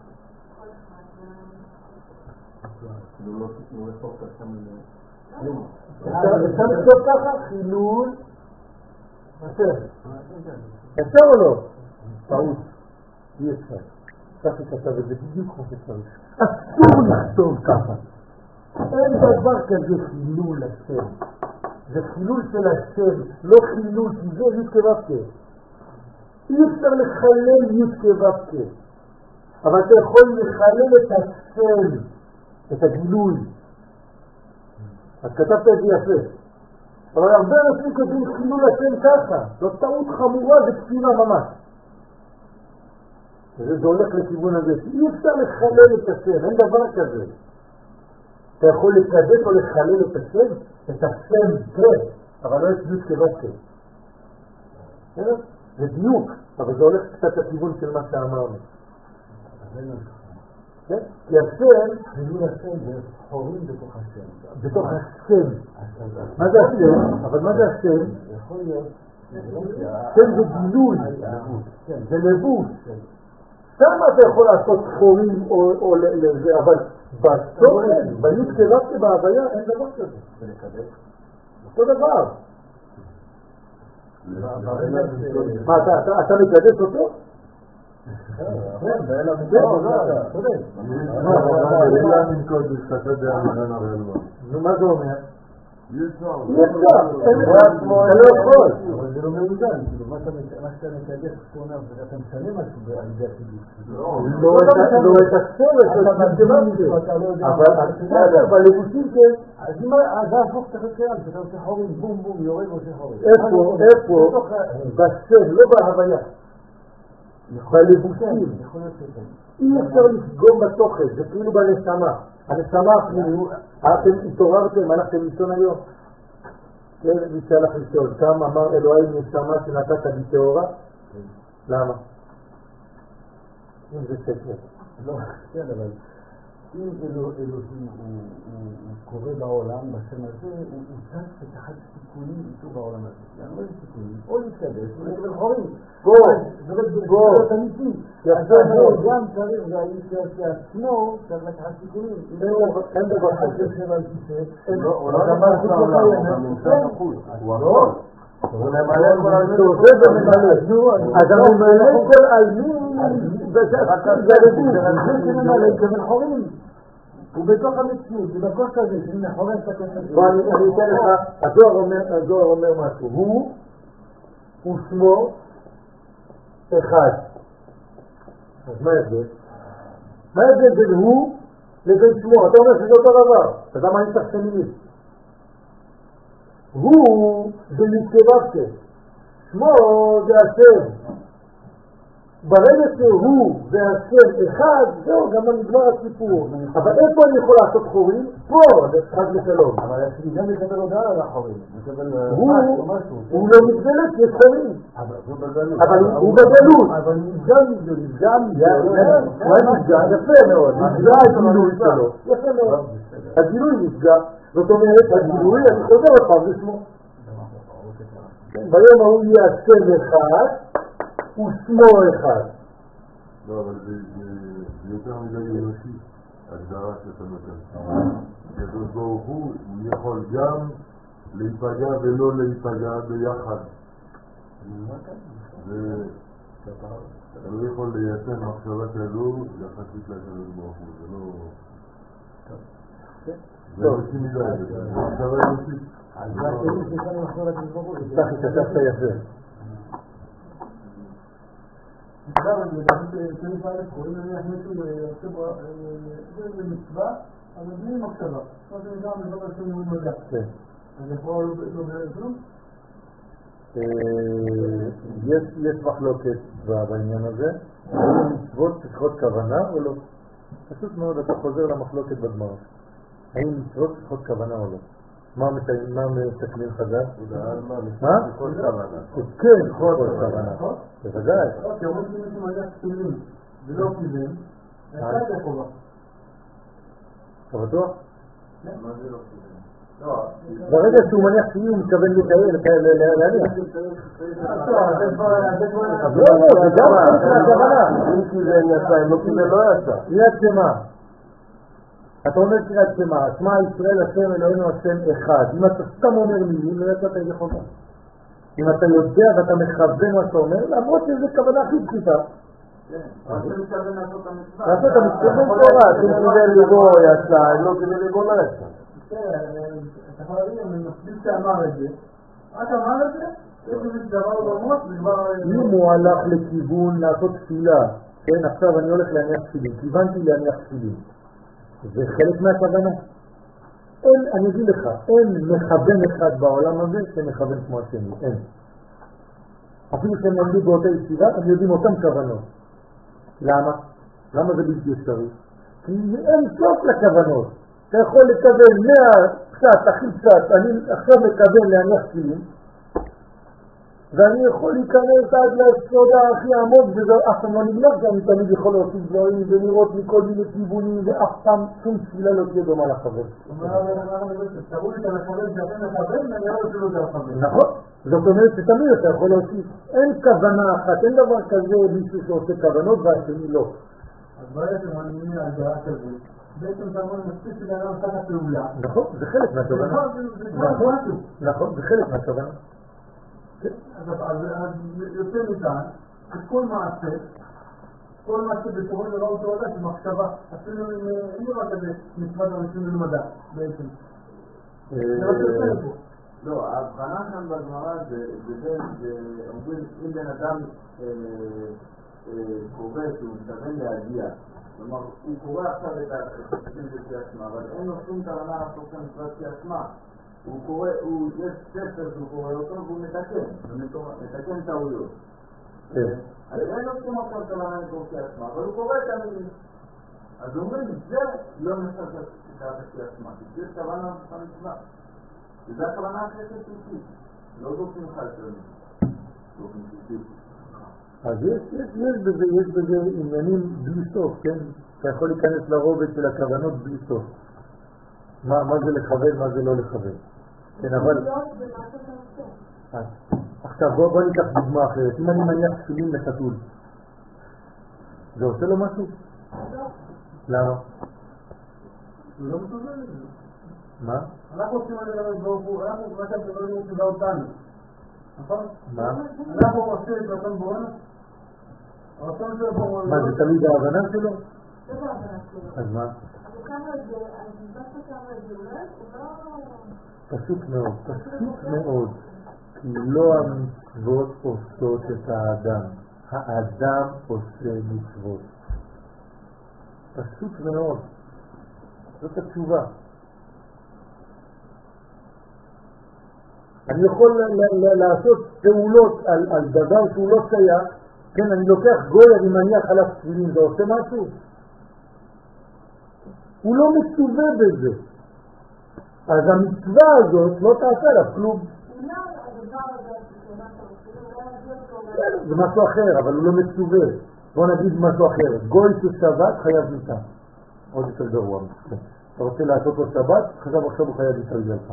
אפשר לכתוב ככה? חילול השם. אפשר או לא? טעות. אי אפשר. ככה כתב את זה בדיוק כמו שצריך. אסור לכתוב ככה. אין דבר כזה חילול השם. זה חילול של השם, לא חילול, כי זה י' כו'. אי אפשר לחלל י' כו'. אבל אתה יכול לחלל את השם, את הגילוי. אז כתבת את זה יפה. אבל הרבה אנשים כותבים חילול השם ככה. זו טעות חמורה, זה כפירה ממש. זה הולך לכיוון הזה. אי אפשר לחלל את השם, אין דבר כזה. אתה יכול לקדש או לחלל את השם, את השם כן, אבל לא את י' כו' כן. זה דיוק, אבל זה הולך קצת לכיוון של מה שאמרנו. כן? כי השם, חילול השם זה חורים בתוך השם. בתוך השם. מה זה השם? אבל מה זה השם? יכול להיות. שם זה גילוי, זה לבוש. שם אתה יכול לעשות חורים או לזה, אבל בתוכן, ביוד כלפתי בהוויה, אין דבר כזה. זה לקדש? אותו דבר. מה, אתה מקדש אותו? כן, ואלה מקדש. אלה מקודש, אתה יודע ממנו ואלמה. נו, מה זה אומר? אי אפשר. אי אפשר, אתה לא יכול. אבל זה לא מעודן, מה שאתה מקדש כשאומר, אתה משנה משהו על ידי הקידוש. לא את הסרט, אבל לבושים כן. אז זה הפוך צריך לקיים, שאתה עושה חורים, בום בום, יורד ועושה חורים. איפה, איפה, בשם, לא בהוויה. בלבושים. אי אפשר לפגום בתוכן, זה כאילו בנשמה. הנשמה אפילו, אתם התעוררתם, הלכתם לישון היום. כן, מי שהלך לישון, כמה אמר אלוהים נשמה שנתת לי טהורה? למה? אם זה שקר. לא, כן, אבל אם אלוהים הוא קורא בעולם, בשם הזה, הוא צץ ותחת סיכונים איתו בעולם הזה. יאמר לי סיכונים, או להתקדש, או לקבל חורים. בוא, בוא. זה אמיתי. אז גם צריך להגיד שעצמו, צריך לקחת סיכונים. אין דבר כזה. הוא לא נמד בעולם, הוא נמצא בחוץ. הוא הכל. הוא ממלא כל העלמין. זה ממלא. אז הממלא כל העלמין, זה לבוש. זה שממלא לקבל חורים. הוא בתוך המציאות, זה בקושט הזה, שאני מחורר את הכסף. בוא, אני אתן לך, הזוהר אומר משהו. הוא ושמו אחד. אז מה ההבדל? מה ההבדל בין הוא לבין שמו? אתה אומר שזה אותו דבר. אתה יודע מה אני צריך שמילים? הוא זה מתכבבקה. שמו זה השם. ברגע שהוא והשם אחד, זהו, גם נגמר הסיפור. אבל איפה אני יכול לעשות חורים? פה, חד ושלום. אבל אני גם מקבל הודעה על החורים. הוא לא מתגלה כי יש חורים. אבל הוא בגלות. אבל נפגע מזה, נפגע מזה. הוא היה נפגע, יפה מאוד. נפגע הגילוי שלו. יפה מאוד. הגילוי נפגע. זאת אומרת, הגילוי, אני חוזר אותם לשמו. ביום ההוא יהיה השם אחד ושמו אחד. לא, אבל זה יותר מדי אנושי, הגדרה שאתה נותן. הקדוש ברוך הוא, הוא יכול גם להיפגע ולא להיפגע ביחד. אתה לא יכול ליישם מחשבה כזו יחסית לקדוש ברוך הוא, זה לא... זה אנושי מדי, זה מחשבה אנושית. אז מה כאילו שכאן לחזור לקדוש ברוך הוא? תפתח כתבת יפה. עכשיו אני לדעת שצריך א' קוראים לניח מישהו זה מצווה, אבל בלי מחשבה. כמו שנקרא מזאת על שם לימוד מדע. אז יכול לא בעצם? יש מחלוקת בעניין הזה. האם מצוות צריכות כוונה או לא? פשוט מאוד, אתה חוזר למחלוקת בגמרא. האם מצוות צריכות כוונה או לא? מה מתקנים חזק? מה? כן, צריכות כוונה. בוודאי. כי אומרים שמישהו מניח תפילין ולא כיוון, אתה את החובה. אתה בטוח? מה זה לא כיוון? ברגע שהוא מניח תפילין הוא מתכוון להניח. לא, לא, זה גם חלק מהכוונה. אם כיוון יצא, אם לא כיוון לא יצא. קריאת שמע. אתה אומר קריאת שמע, שמע ישראל השם אלוהינו השם אחד. אם אתה סתם אומר מילים, לא יצאת איזה חובה. אם אתה יודע ואתה מכוון מה שאתה אומר, למרות שזה כוונה הכי פשוטה. כן, אבל אתה מתכוון לעשות את המצווה. לעשות את המצווה במפורש, אם כדי לגור יצא, אם לא כדי לגור לא יצא. אתה יכול להגיד, אני מספיק שאמר את זה, רק אמר את זה, יש איזה דבר במות, זה כבר... אם הוא הלך לכיוון לעשות תפילה, כן, עכשיו אני הולך להניח תפילין, כיוונתי להניח תפילין, זה חלק מהכוונה. אין, אני אגיד לך, אין מכוון אחד בעולם הזה שמכוון כמו השני, אין. אפילו שהם למדו באותה ישיבה, הם יודעים אותם כוונות. למה? למה זה בלתי אפשרי? כי אין סוף לכוונות. אתה יכול לקבל מאה קצת, הכי קצת, אני עכשיו מקבל להניח תפילין, ואני יכול להיכנס עד לסודה הכי עמוק, וזה אף פעם לא נגמר, כי אני תמיד יכול להוסיף דברים ולראות מכל מיני כיוונים, ואף פעם שום תפילה לא תהיה דומה לחבר. תראו לי את המחבר שאתם מכוון, ואני לא אפילו זה לחבר. נכון, זאת אומרת שתמיד אתה יכול להוסיף. אין כוונה אחת, אין דבר כזה מישהו שעושה כוונות והשני לא. אז בעצם אני מבין על דעה כזה. בעצם אתה אומר מספיק שבאדם עושה את הפעולה. נכון, זה חלק מהכוונה. נכון, זה חלק מהכוונה. אז יוצא מכאן, שכל מעשה, כל מעשה בסופו של דבר הוא תעודה של מחשבה, אפילו אם אין דבר כזה מצוות אנשים ללמדה בעצם. לא, ההבחנה כאן בגמרא זה אומרים אם בן אדם קורא שהוא מתכוון להגיע, כלומר הוא קורא עכשיו את התפקידים של קריאת, אבל אין לו שום כוונה לעשות כאן מצוות קריאת. הוא קורא, הוא, יש ספר שהוא קורא אותו והוא מתקן, מתקן טעויות. אז אין לו שום אחר כוונה לקרוא כעצמה, אבל הוא קורא את המילים. אז אומרים, זה לא נחשב שקראת כעצמה, כי זה כוונה במצווה. וזה הכוונה הכי חשובה, לא דופים חלטונים. דופים חשובים. אז יש בזה, יש בזה עניינים בלי סוף, כן? אתה יכול להיכנס לרובד של הכוונות בלי סוף. מה זה לכוון, מה זה לא לכוון. כן, אבל... עכשיו בוא ניקח דוגמה אחרת. אם אני מניח תפילין לחתול, זה עושה לו משהו? למה? הוא לא מסוגל לזה. מה? אנחנו עושים על זה ברוך הוא, אנחנו חושב שלא יהיו סיבה אותנו. נכון? מה? אנחנו עושים את רצון בורנו? הרצון שלו בורנו... מה, זה תמיד ההבנה שלו? זה לא ההבנה שלו. אז מה? אז כמה את זה, אני דווקא כמה את זה, אולי הוא לא... פשוט מאוד, פשוט מאוד. כי לא המצוות עושות את האדם. האדם עושה מצוות. פשוט מאוד. זאת התשובה. אני יכול לעשות פעולות על דבר שהוא לא שייך, כן, אני לוקח גוי, אני מניח עליו תפילין, זה עושה משהו? הוא לא מצווה בזה. אז המצווה הזאת לא תעשה עליו כלום. זה משהו אחר, אבל הוא לא מצווה. בוא נגיד משהו אחר. גוי ששבת חייב מיתה. עוד יותר גרוע. אתה רוצה לעשות לו שבת, חשב עכשיו הוא חייב מיתה בגללך.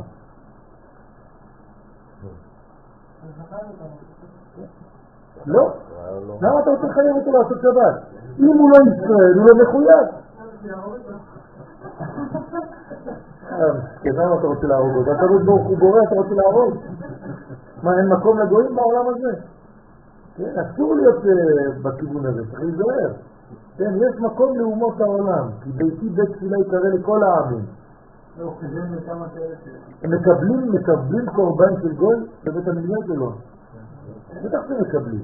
לא. למה אתה רוצה לחייב אותו לעשות שבת? אם הוא לא ישראל, הוא לא מחויב. כן, למה אתה רוצה להרוג אותו? אתה לא ברוך הוא בורא, אתה רוצה להרוג? מה, אין מקום לגויים בעולם הזה? כן, אסור להיות בכיוון הזה, צריך להיזהר. כן, יש מקום לאומות העולם, כי ביתי בית תפילה יקרא לכל העמים. הם מקבלים, מקבלים קורבן של גוי בבית המקדש שלו. בטח שמקבלים.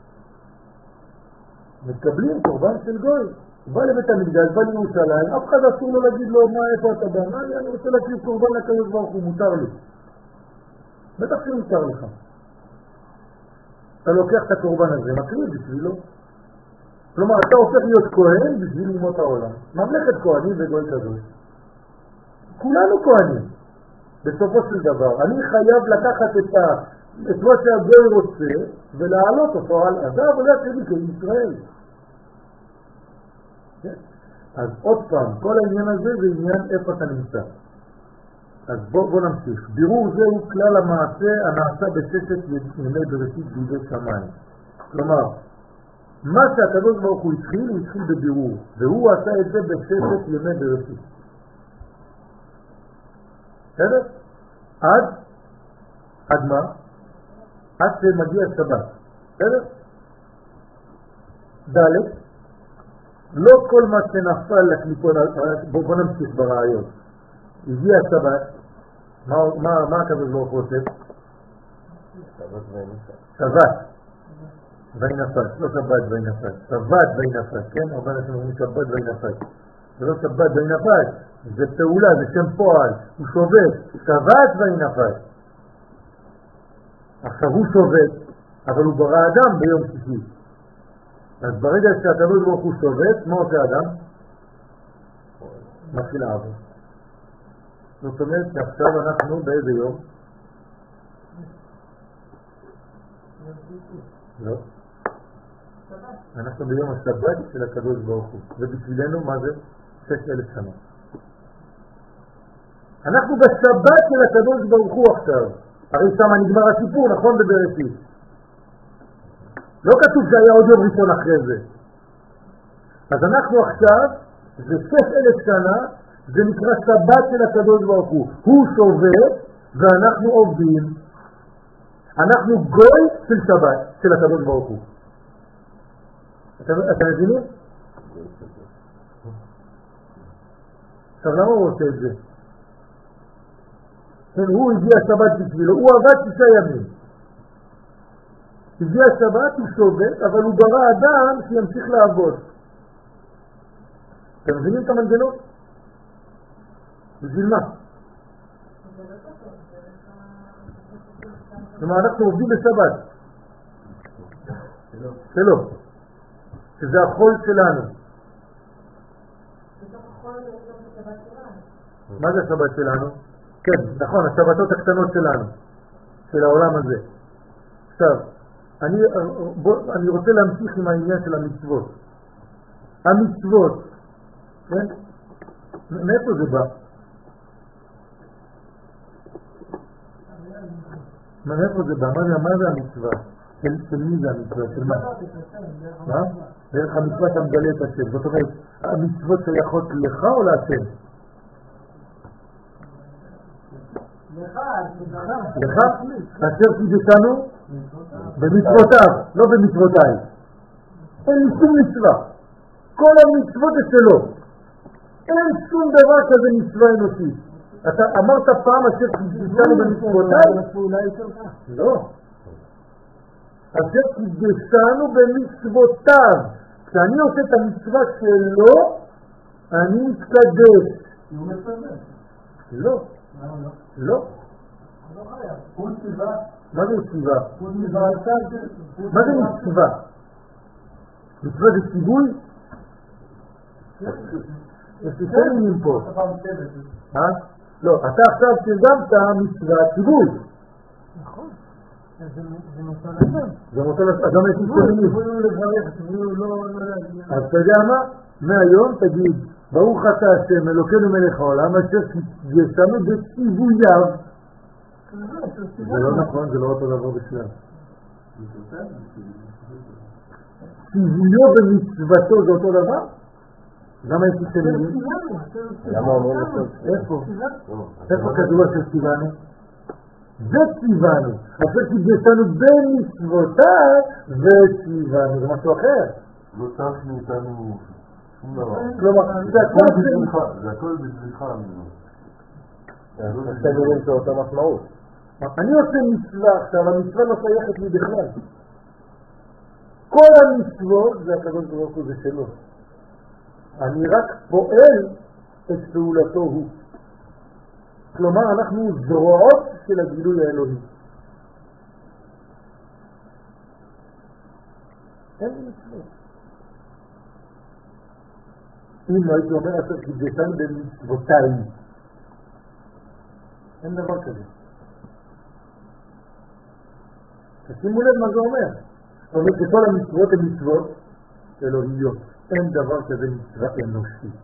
מקבלים קורבן של גוי. בא לבית המקדש, בא לירושלים, אף אחד אסור לו להגיד לו מה, איפה אתה בא, מה, אני רוצה להקריב קורבן לקדוש ברוך הוא, מותר לי. בטח שמותר לך. אתה לוקח את הקורבן הזה, מקריב בשבילו. כלומר, אתה הופך להיות כהן בשביל אומות העולם. ממלכת כהנים וגוי קדוש. כולנו כהנים. בסופו של דבר, אני חייב לקחת את, ה... את מה שהגוי רוצה ולהעלות אותו על עזה, אבל זה שלי כישראל. אז עוד פעם, כל העניין הזה זה עניין איפה אתה נמצא. אז בוא, בוא נמשיך. בירור זה הוא כלל המעשה הנעשה בששת ימי בראשית בידי שמיים. כלומר, מה שהקדוש ברוך הוא התחיל, הוא התחיל בבירור, והוא עשה את זה בששת ימי בראשית. בסדר? עד? עד מה? עד שמגיע שבת. בסדר? ד' לא כל מה שנפל לקליפון, בוא, בוא נמשיך ברעיון. הגיע שבת, מה, מה, מה הקדוש ברוך הוא עושה? שבת וינפל. שבת וינפל, לא שבת וינפל, שבת וינפל, כן? הרבה אנשים אומרים שבת וינפל. זה לא שבת וינפל, זה פעולה, זה שם פועל, הוא שובת, שבת וינפל. עכשיו הוא שובת, אבל הוא ברא אדם ביום שישי. אז ברגע שהקדוש ברוך הוא שובת, מה עושה אדם? מתחיל לעבוד. זאת אומרת שעכשיו אנחנו באיזה יום? לא. אנחנו ביום השבת של הקדוש ברוך הוא. ובשבילנו מה זה? שש אלף שנה. אנחנו בשבת של הקדוש ברוך הוא עכשיו. הרי שמה נגמר הסיפור, נכון בבראשית? לא כתוב שהיה עוד יום ראשון אחרי זה. אז אנחנו עכשיו, זה שש אלף שנה, זה נקרא שבת של הקדוש ברוך הוא. הוא שובת ואנחנו עובדים. אנחנו גוי של שבת של הקדוש ברוך הוא. אתה, אתה מבינים? עכשיו למה הוא עושה את זה? הוא הגיע שבת בשבילו, הוא עבד שישה ימים. הגיע שבת, הוא שובת, אבל הוא ברא אדם שימשיך לעבוד. אתם מבינים את המנגנון? בשביל מה? כלומר, אנחנו עובדים בשבת. שלא. שזה החול שלנו. מה זה השבת שלנו? כן, נכון, השבתות הקטנות שלנו, של העולם הזה. עכשיו, אני, בוא, אני רוצה להמשיך עם העניין של המצוות. המצוות, כן? מאיפה זה בא? מאיפה זה בא? מה זה, מה זה המצווה? של, של מי זה המצווה? של מה? מה? דרך המצווה אתה מגלה את השם. זאת אומרת, המצוות שייכות לך או להשם? לך? אשר קידשנו במצוותיו, לא במצוותיי. אין לי שום מצווה. כל המצוות זה שלו. אין שום דבר כזה מצווה אנושית. אתה אמרת פעם אשר קידשנו במצוותיי? לא. אשר קידשנו במצוותיו. כשאני עושה את המצווה שלו, אני מתקדש. לא. לא. מה זה מצווה? מה זה מצווה? מצווה זה ציווי? יש לי שתי מילים פה. אה? לא, אתה עכשיו תרגמת מצווה ציווי. נכון. זה מותר לזה. זה מותר לזה, אדם יש לי שתי מילים. ציווי לברך, ציווי לא... אז אתה יודע מה? מהיום תגיד, ברוך אתה השם אלוקינו מלך העולם אשר ישנו בציווייו. זה לא נכון, זה לא אותו דבר בכלל. ציוויו במצוותו זה אותו דבר? למה יש לי שתי מילים? למה אומרים לעשות? איפה? איפה כתוב אשר ציוונו? זה ציוונו, אשר קידשנו במצוותיו וציוונו, זה משהו אחר. לא צריך מאיתנו שום דבר. כלומר, זה הכל בשבילך, זה הכל בשבילך. שתי מילים של אותה משמעות. אני עושה מצווה עכשיו, המצווה לא שייכת לי בכלל. כל המצוות זה הקדוש ברוך הוא, זה שלו. אני רק פועל את פעולתו הוא. כלומר, אנחנו זרועות של הגילוי האלוהי. אין מצוות. אם לא הייתי אומר אשר קידשנו במצוותיי, אין דבר כזה. תשימו לב מה זה אומר. זאת אומרת שכל המצוות הן מצוות אלוהיות. אין דבר כזה מצווה אנושית.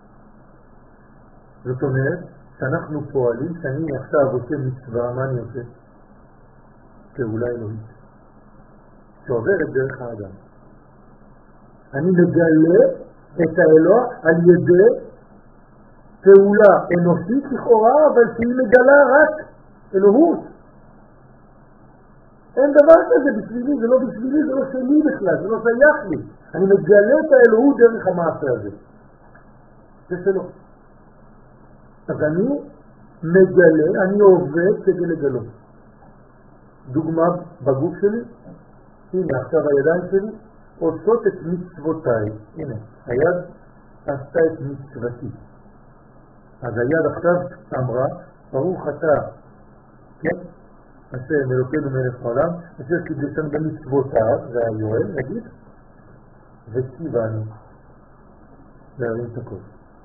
זאת אומרת שאנחנו פועלים, שאני עכשיו עושה מצווה, מה אני עושה? פעולה אלוהית שעוברת דרך האדם. אני מגלה את האלוה על ידי פעולה אנושית לכאורה, אבל שהיא מגלה רק אלוהות. אין דבר כזה בשבילי, זה לא בשבילי, זה לא שלי בכלל, זה לא שייך לי. אני מגלה את האלוהות דרך המעשה הזה. זה שלו. אז אני מגלה, אני עובד כדי לגלות. דוגמה בגוף שלי, הנה עכשיו הידיים שלי עושות את מצוותיי. הנה, היד עשתה את מצוותי. אז היד עכשיו אמרה, ברוך אתה, כן? השם אלוקינו מלך העולם, אשר קידשנו במצוותיו, זה היואל, נגיד, וציוונו להרים את הכל.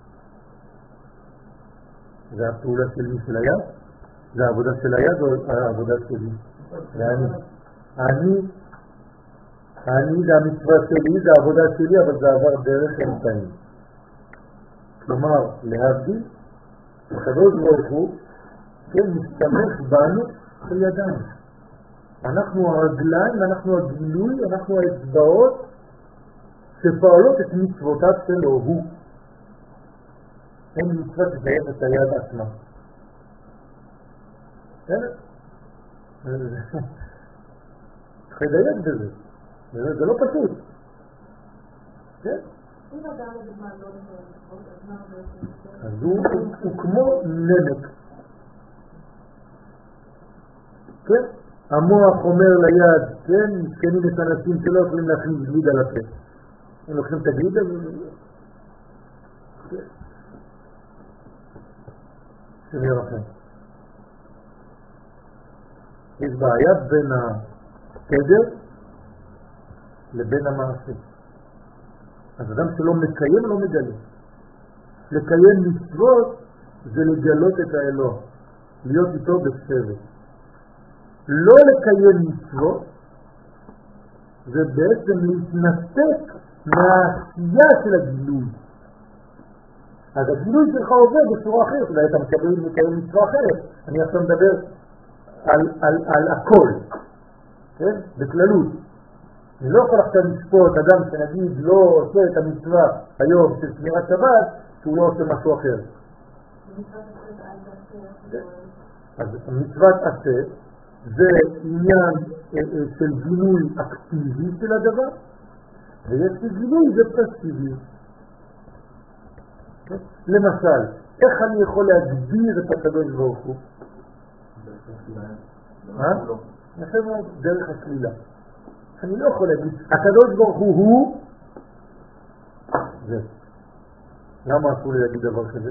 זה הפעולה שלי של היד? זה העבודה של היד או העבודה שלי? זה אני. אני, אני זה המצווה שלי, זה העבודה שלי, אבל זה עבר דרך אמצעים. כלומר, להבדיל, הקדוש ברוך הוא, כן, משתמש בנו של ידיים. אנחנו הרגליים, אנחנו הגילוי, אנחנו האצבעות שפועלות את מצוותיו שלו הוא. אין מצוות שתהיה את היד עצמה. בסדר? צריך לדייק בזה. זה לא פשוט. כן? אם אדם לדוגמה לא נכון, אז מה בעצם? אז הוא כמו נמק. כן? המוח אומר ליד, כן? מסכנים את אנשים שלא יכולים להכניס גלידה לפה. הם לוקחים את הגלידה ו... כן. שמי לכם. יש בעיה בין התדר לבין המעשה. אז אדם שלא מקיים לא מגלה. לקיים מצוות זה לגלות את האלוה, להיות איתו בסבב. לא לקיים מצוות זה בעצם להתנתק מהעשייה של הגילוי. אז הגילוי שלך עובד בצורה אחרת, אולי אתה מקבל מקיים מצווה אחרת. אני עכשיו מדבר על, על, על הכל, כן? בכללות. אני לא יכול עכשיו לשפוט אדם שנגיד לא עושה את המצווה היום של שמירת שבת, שהוא לא עושה משהו אחר. אז מצוות עשה זה עניין של גילוי אקטיבי של הדבר, ויש גילוי זה פסיבי. למשל, איך אני יכול להגביר את הקדוש ברוך הוא? יפה מאוד, דרך השלילה. אני לא יכול להגיד, הקדוש ברוך הוא הוא זה. למה אסור לי להגיד דבר כזה?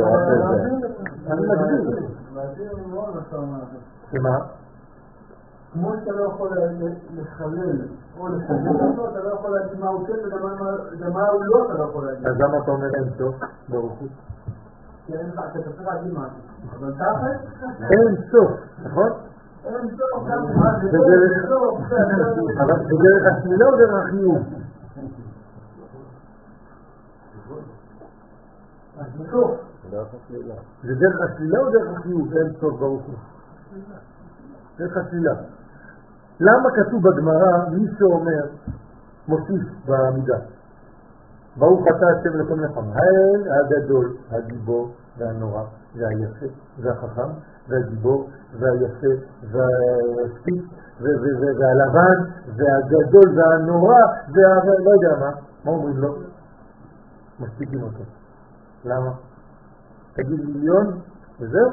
אני מגדיר. שמה? כמו שאתה לא יכול לחלל או לחלל אותו, אתה לא יכול להגיד מה הוא כן ומה הוא לא, אתה לא יכול להגיד. אז למה אתה אומר אין סוף ברוך הוא? כי אין לך, אתה צריך להגיד משהו. אבל תכף? אין סוף, נכון? אין סוף, גם מה זה בדרך- סוף, אבל זה דרך השלילה או דרך החיוב? אז זה סוף. זה דרך השלילה או דרך החיוב? אין סוף ברוך הוא. דרך השלילה. למה כתוב בגמרא מי שאומר מוסיף בעמידה? ברוך אתה השם לכל מלחם, האל הגדול, הגיבור והנורא והיפה והחכם והגיבור והיפה והספיק והלבן והגדול והנורא ולא יודע מה. מה אומרים לו? מספיקים אותו. למה? תגיד מיליון וזהו?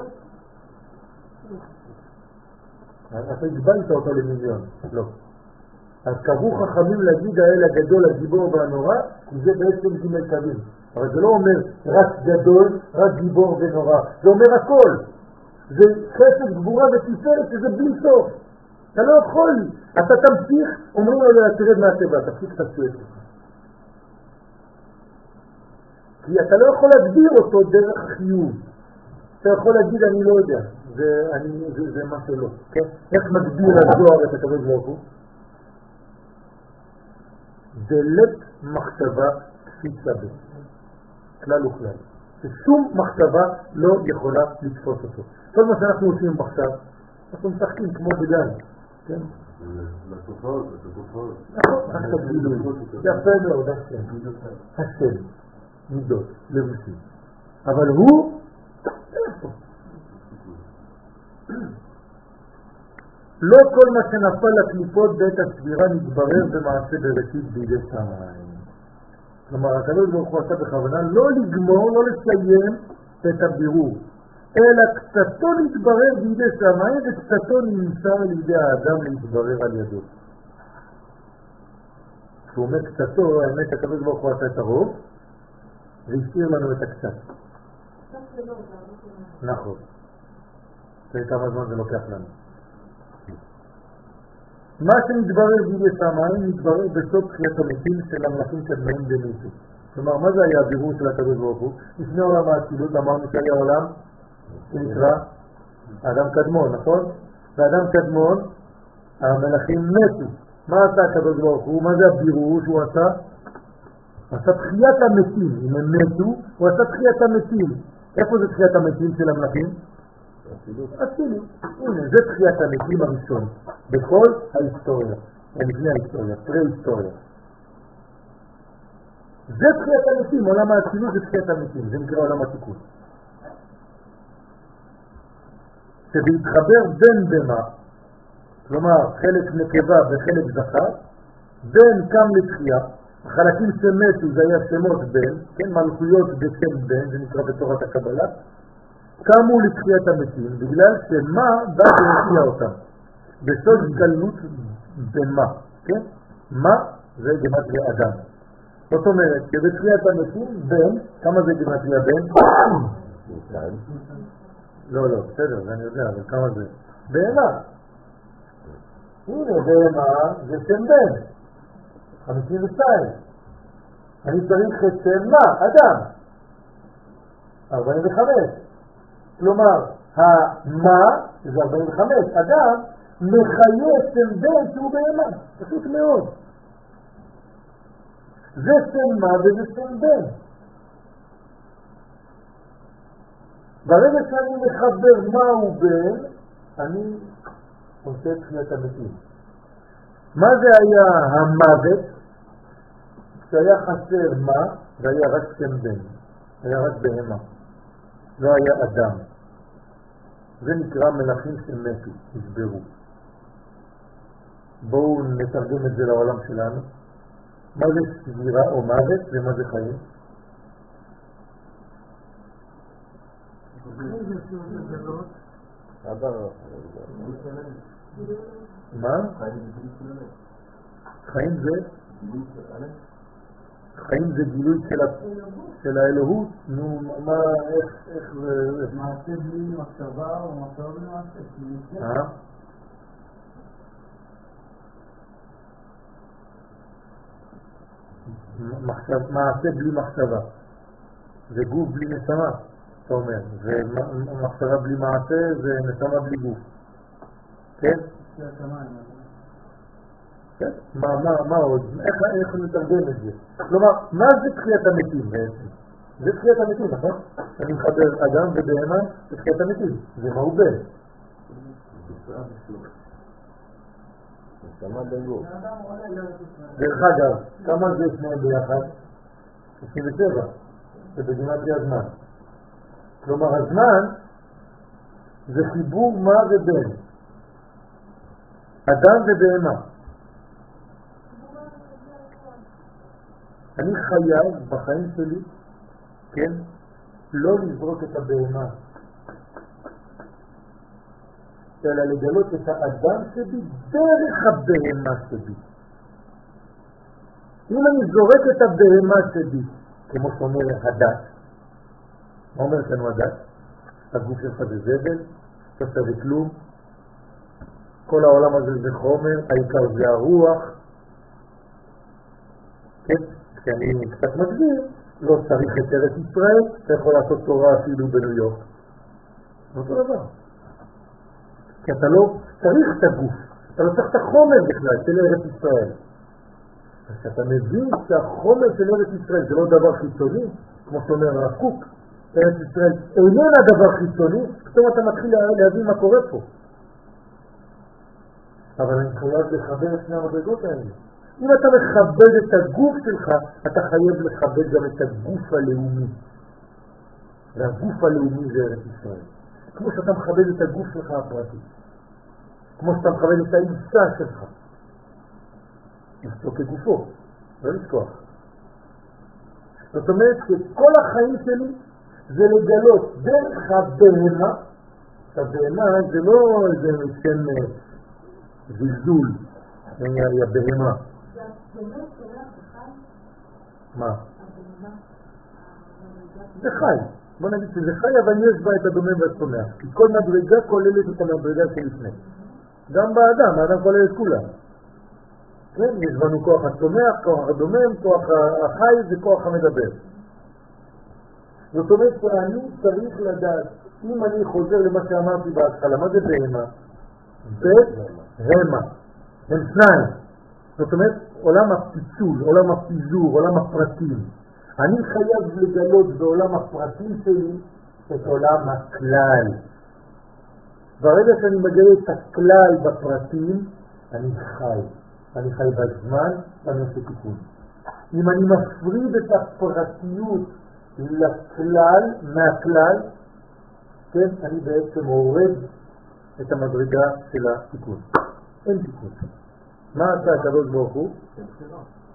אתה הגבלת אותו למיליון. לא. אז קבעו חכמים להגיד האל הגדול, הגיבור והנורא, כי זה בעצם ג' קווים. אבל זה לא אומר רק גדול, רק גיבור ונורא. זה אומר הכל. זה חסד, גבורה ותפארת, שזה בלי סוף. אתה לא יכול. אתה תמשיך, אומרים לו תרד מהטבע, תפסיק את הצועק. כי אתה לא יכול להגדיר אותו דרך חיוב. אתה יכול להגיד אני לא יודע. זה, אני, זה, זה מה שלא. כן? איך מגדיר הזוהר את הקדוש ברוך הוא? דלת מחשבה תפיסה בין. כלל וכלל. ששום מחשבה לא יכולה לתפוס אותו. כל מה שאנחנו עושים עכשיו, אנחנו משחקים כמו בגן. כן? לתופעות, לתופעות. נכון, רק תגדילו. יפה מאוד, השם. השם. מידות, לבושים. אבל הוא, איפה? לא כל מה שנפל לקליפות בעת הסבירה נתברר במעשה בראשית בידי שמיים. כלומר, הקדוש ברוך הוא עשה בכוונה לא לגמור, לא לסיים את הבירור, אלא קצתו להתברר בידי שמיים וקצתו נמצא לידי האדם להתברר על ידו. כשהוא אומר קצתו, האמת הקדוש ברוך הוא עשה את הרוב והשאיר לנו את הקצת. נכון. וכמה זמן זה לוקח לנו. מה שמתברר בידי שמיים מתברר בסוד תחיית המתים של המלאכים קדמיים במיתו. כלומר, מה זה היה הבירור של הקדוש ברוך הוא? לפני עולם האצילות אמרנו שהיה עולם שנקרא אדם קדמון, נכון? ואדם קדמון, המלאכים מתו. מה עשה הקדוש ברוך הוא? מה זה הבירור שהוא עשה? עשה תחיית המתים. אם הם מתו, הוא עשה תחיית המתים. איפה זה תחיית המתים של המלאכים? אצילות. הנה, זה תחיית המתים הראשון בכל ההיסטוריה, לפני ההיסטוריה, פרה-היסטוריה. זה תחיית המתים, עולם האצילות זה תחיית המתים, זה נקרא עולם התיקון. שבהתחבר בין במה, כלומר חלק נקבה וחלק זכר, בין קם לתחייה, החלקים שמתו זה היה שמות בין, כן, מלכויות בשם בין, זה נקרא בתורת הקבלה, קמו לתחיית המתים, בגלל שמה בא והחייה אותם. בסוד גלות במה, כן? מה זה גמטריה אדם. זאת אומרת, שבתחיית המתים, בין, כמה זה גמטריה בין? לא, לא, בסדר, זה אני יודע, אבל כמה זה? בהמה. הנה, בהמה זה שם בין. חמישים ושתיים. אני צריך את שם מה? אדם. ארבעים וחמש. כלומר, המה, זה ארבעים וחמש, אדם מחיה שם בן שהוא בהמה. פשוט מאוד. זה שם מה וזה שם בן. ברגע שאני מחבר מה הוא בן, אני עושה תחיית המתים. מה זה היה המוות? כשהיה חסר מה, זה היה רק שם בן. היה רק בהמה. לא היה אדם. זה נקרא מלאכים שמתו, הסברו. בואו נתרגם את זה לעולם שלנו. מה זה סבירה או מוות ומה זה חיים? מה? חיים זה? חיים זה גילוי של האלוהות. נו, מה, איך, איך זה? מעשה בלי מחשבה או מחשבה בלי מעשה. אה? מחשב, מעשה בלי מחשבה. זה גוף בלי נשמה, אתה אומר. ומחשבה בלי מעשה זה נשמה בלי גוף. כן? כן? מה, מה, מה עוד? איך, איך נתרגם את זה? כלומר, מה זה תחיית המתים בעצם? זה תחיית המתים, נכון? אני מחבר אדם ובהמה, זה תחיית המתים. זה מעובה. דרך אגב, כמה זה שניהם ביחד? עשרים ושבע. זה בגימטריה הזמן. כלומר, הזמן זה חיבור מה ובן. אדם ובהמה. אני חייב בחיים שלי, כן, לא לזרוק את הבהמה, אלא לגלות את האדם שבי דרך הבהמה שבי. אם אני זורק את הבהמה שבי, כמו שאומר הדת, מה אומר לנו הדת? הגוף שלך זה זבל, אתה שווה כלום, כל העולם הזה זה חומר, העיקר זה הרוח. כן? כשאני קצת מסביר, לא צריך את ארץ ישראל, אתה יכול לעשות תורה אפילו בניו יורק. זה אותו דבר. כי אתה לא צריך את הגוף, אתה לא צריך את החומר בכלל של ארץ ישראל. אז כשאתה מבין שהחומר של ארץ ישראל זה לא דבר חיצוני, כמו שאומר הרב קוק, ארץ ישראל איננה דבר חיצוני, פתאום אתה מתחיל להבין מה קורה פה. אבל אני חייב לחבר את שני המדרגות האלה. אם אתה מכבד את הגוף שלך, אתה חייב לכבד גם את הגוף הלאומי. והגוף הלאומי זה ארץ ישראל. כמו שאתה מכבד את הגוף שלך הפרטי. כמו שאתה מכבד את האישה שלך. נשתוק כגופו, לא לשכוח. זאת אומרת שכל החיים שלי זה לגלות דרך הבהמה. הבהמה זה לא איזה שם זלזול, היא הבהמה. מה? זה חי. בוא נגיד שזה חי, אבל יש בה את הדומם והצומח. כי כל מדרגה כוללת את המדרגה שלפני. גם באדם, האדם כולל את כולם. כן? יש בנו כוח הצומח, כוח הדומם, כוח החי וכוח המדבר. זאת אומרת שאני צריך לדעת, אם אני חוזר למה שאמרתי בהתחלה, מה זה בהמה? בהמה. הם שניים. זאת אומרת, עולם הפיצול, עולם הפיזור, עולם הפרטים. אני חייב לגלות בעולם הפרטים שלי את עולם הכלל. ברגע שאני מגלה את הכלל בפרטים, אני חי. אני חי בזמן ואני עושה תיקון. אם אני מפריד את הפרטיות לכלל, מהכלל, כן, אני בעצם הורד את המדרגה של התיקון. אין תיקון. מה עשה הקדוש ברוך הוא? אין בחירה.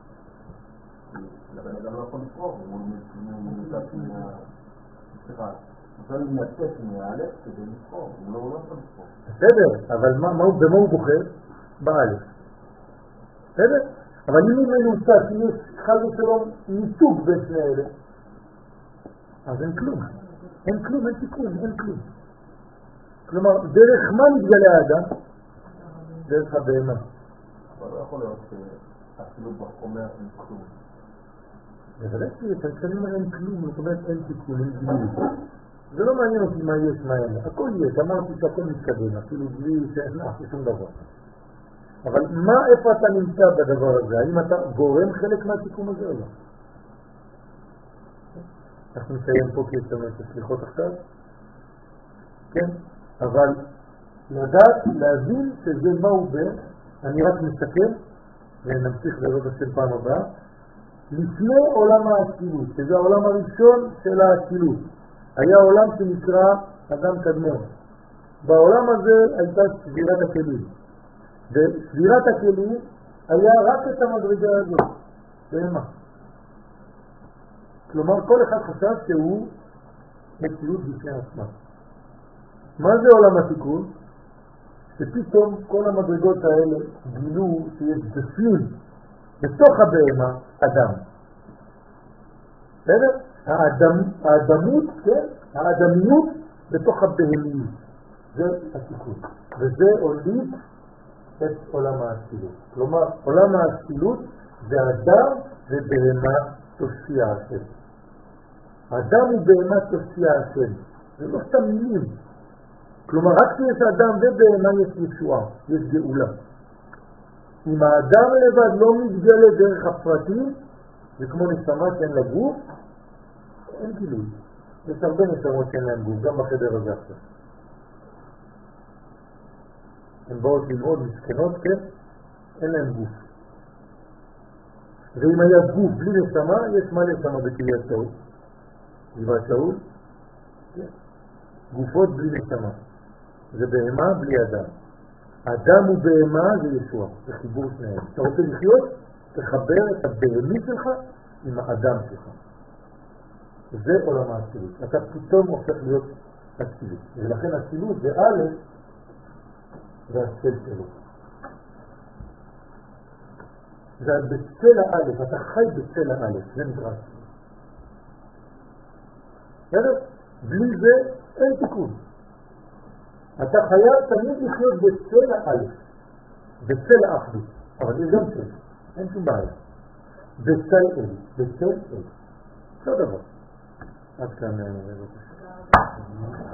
לבן אדם לא יכול לבחור, הוא מנותק מה... סליחה, הוא צריך להתנתק מהאלף כדי לבחור, הוא לא יכול לבחור. בסדר, אבל במה הוא בוחר? באלף. בסדר? אבל אם הוא מנותק, אם יש חד ושלום ניתוק בין שני אלה, אז אין כלום. אין כלום, אין תיקון, אין כלום. כלומר, דרך מה מתגלה האדם? דרך הבהמה. אבל לא יכול להיות שאפילו בחומר אין כלום. בוודאי שאני אומר אין כלום, זאת אומרת אין תיקון, אין גילוי. זה לא מעניין אותי מה יש, מה אין. הכל יש, אמרתי שהכל מתקדם, אפילו בלי שאין אף שום דבר. אבל מה, איפה אתה נמצא בדבר הזה? האם אתה גורם חלק מהתיקון הזה או לא? אנחנו נסיים פה כי יש לנו את הסליחות עכשיו. כן? אבל לדעת, להבין שזה מה הוא בין, אני רק מסתכל, ונמשיך לראות השם פעם הבאה, לפני עולם האצילות, שזה העולם הראשון של האצילות. היה עולם שנקרא אדם קדמון. בעולם הזה הייתה סבירת הכלים. וסבירת הכלים היה רק את המדרגה הזאת. בהמה. כלומר, כל אחד חשב שהוא מציאות בפני עצמה. מה זה עולם התיקון? שפתאום כל המדרגות האלה גילו שיש בפנים, בתוך הבהמה, אדם. בסדר? האדם, האדמות, כן? האדמיות בתוך הבהמיות. זה התיקון. וזה הוליד את עולם האצילות. כלומר, עולם האצילות זה אדם ובהמה תושיע השם. אדם ובהמה תושיע השם. זה לא סתם מילים. כלומר, רק כשיש אדם ובהמה יש ישועה, יש גאולה. אם האדם לבד לא מתגלה דרך הפרטים, זה כמו נשמה שאין לה גוף, אין גילוי. יש הרבה נשמות שאין להם גוף, גם בחדר הזה עכשיו. הן באות ללמוד מסכנות, כן? אין להם גוף. ואם היה גוף בלי נשמה, יש מה נשמה בקריית שאול? גבעת שאול? כן. גופות בלי נשמה. זה בהמה בלי אדם. אדם ובהמה זה ישוע, זה חיבור שניהם. אתה רוצה לחיות? תחבר את הבהמי שלך עם האדם שלך. זה עולם האצילות. אתה פתאום הופך להיות אצילות. ולכן אצילות זה א' זה הצל שלו. זה בצל האלף, אתה חי בצל האלף, זה נקרא אצילות. בסדר? בלי זה אין תיקון. אתה חייב תמיד לחיות בצל האלף, בצל האחדות, אבל יש גם צל, אין שום בעיה. בצל אל, בצל אל. אותו דבר. עד כאן, בבקשה.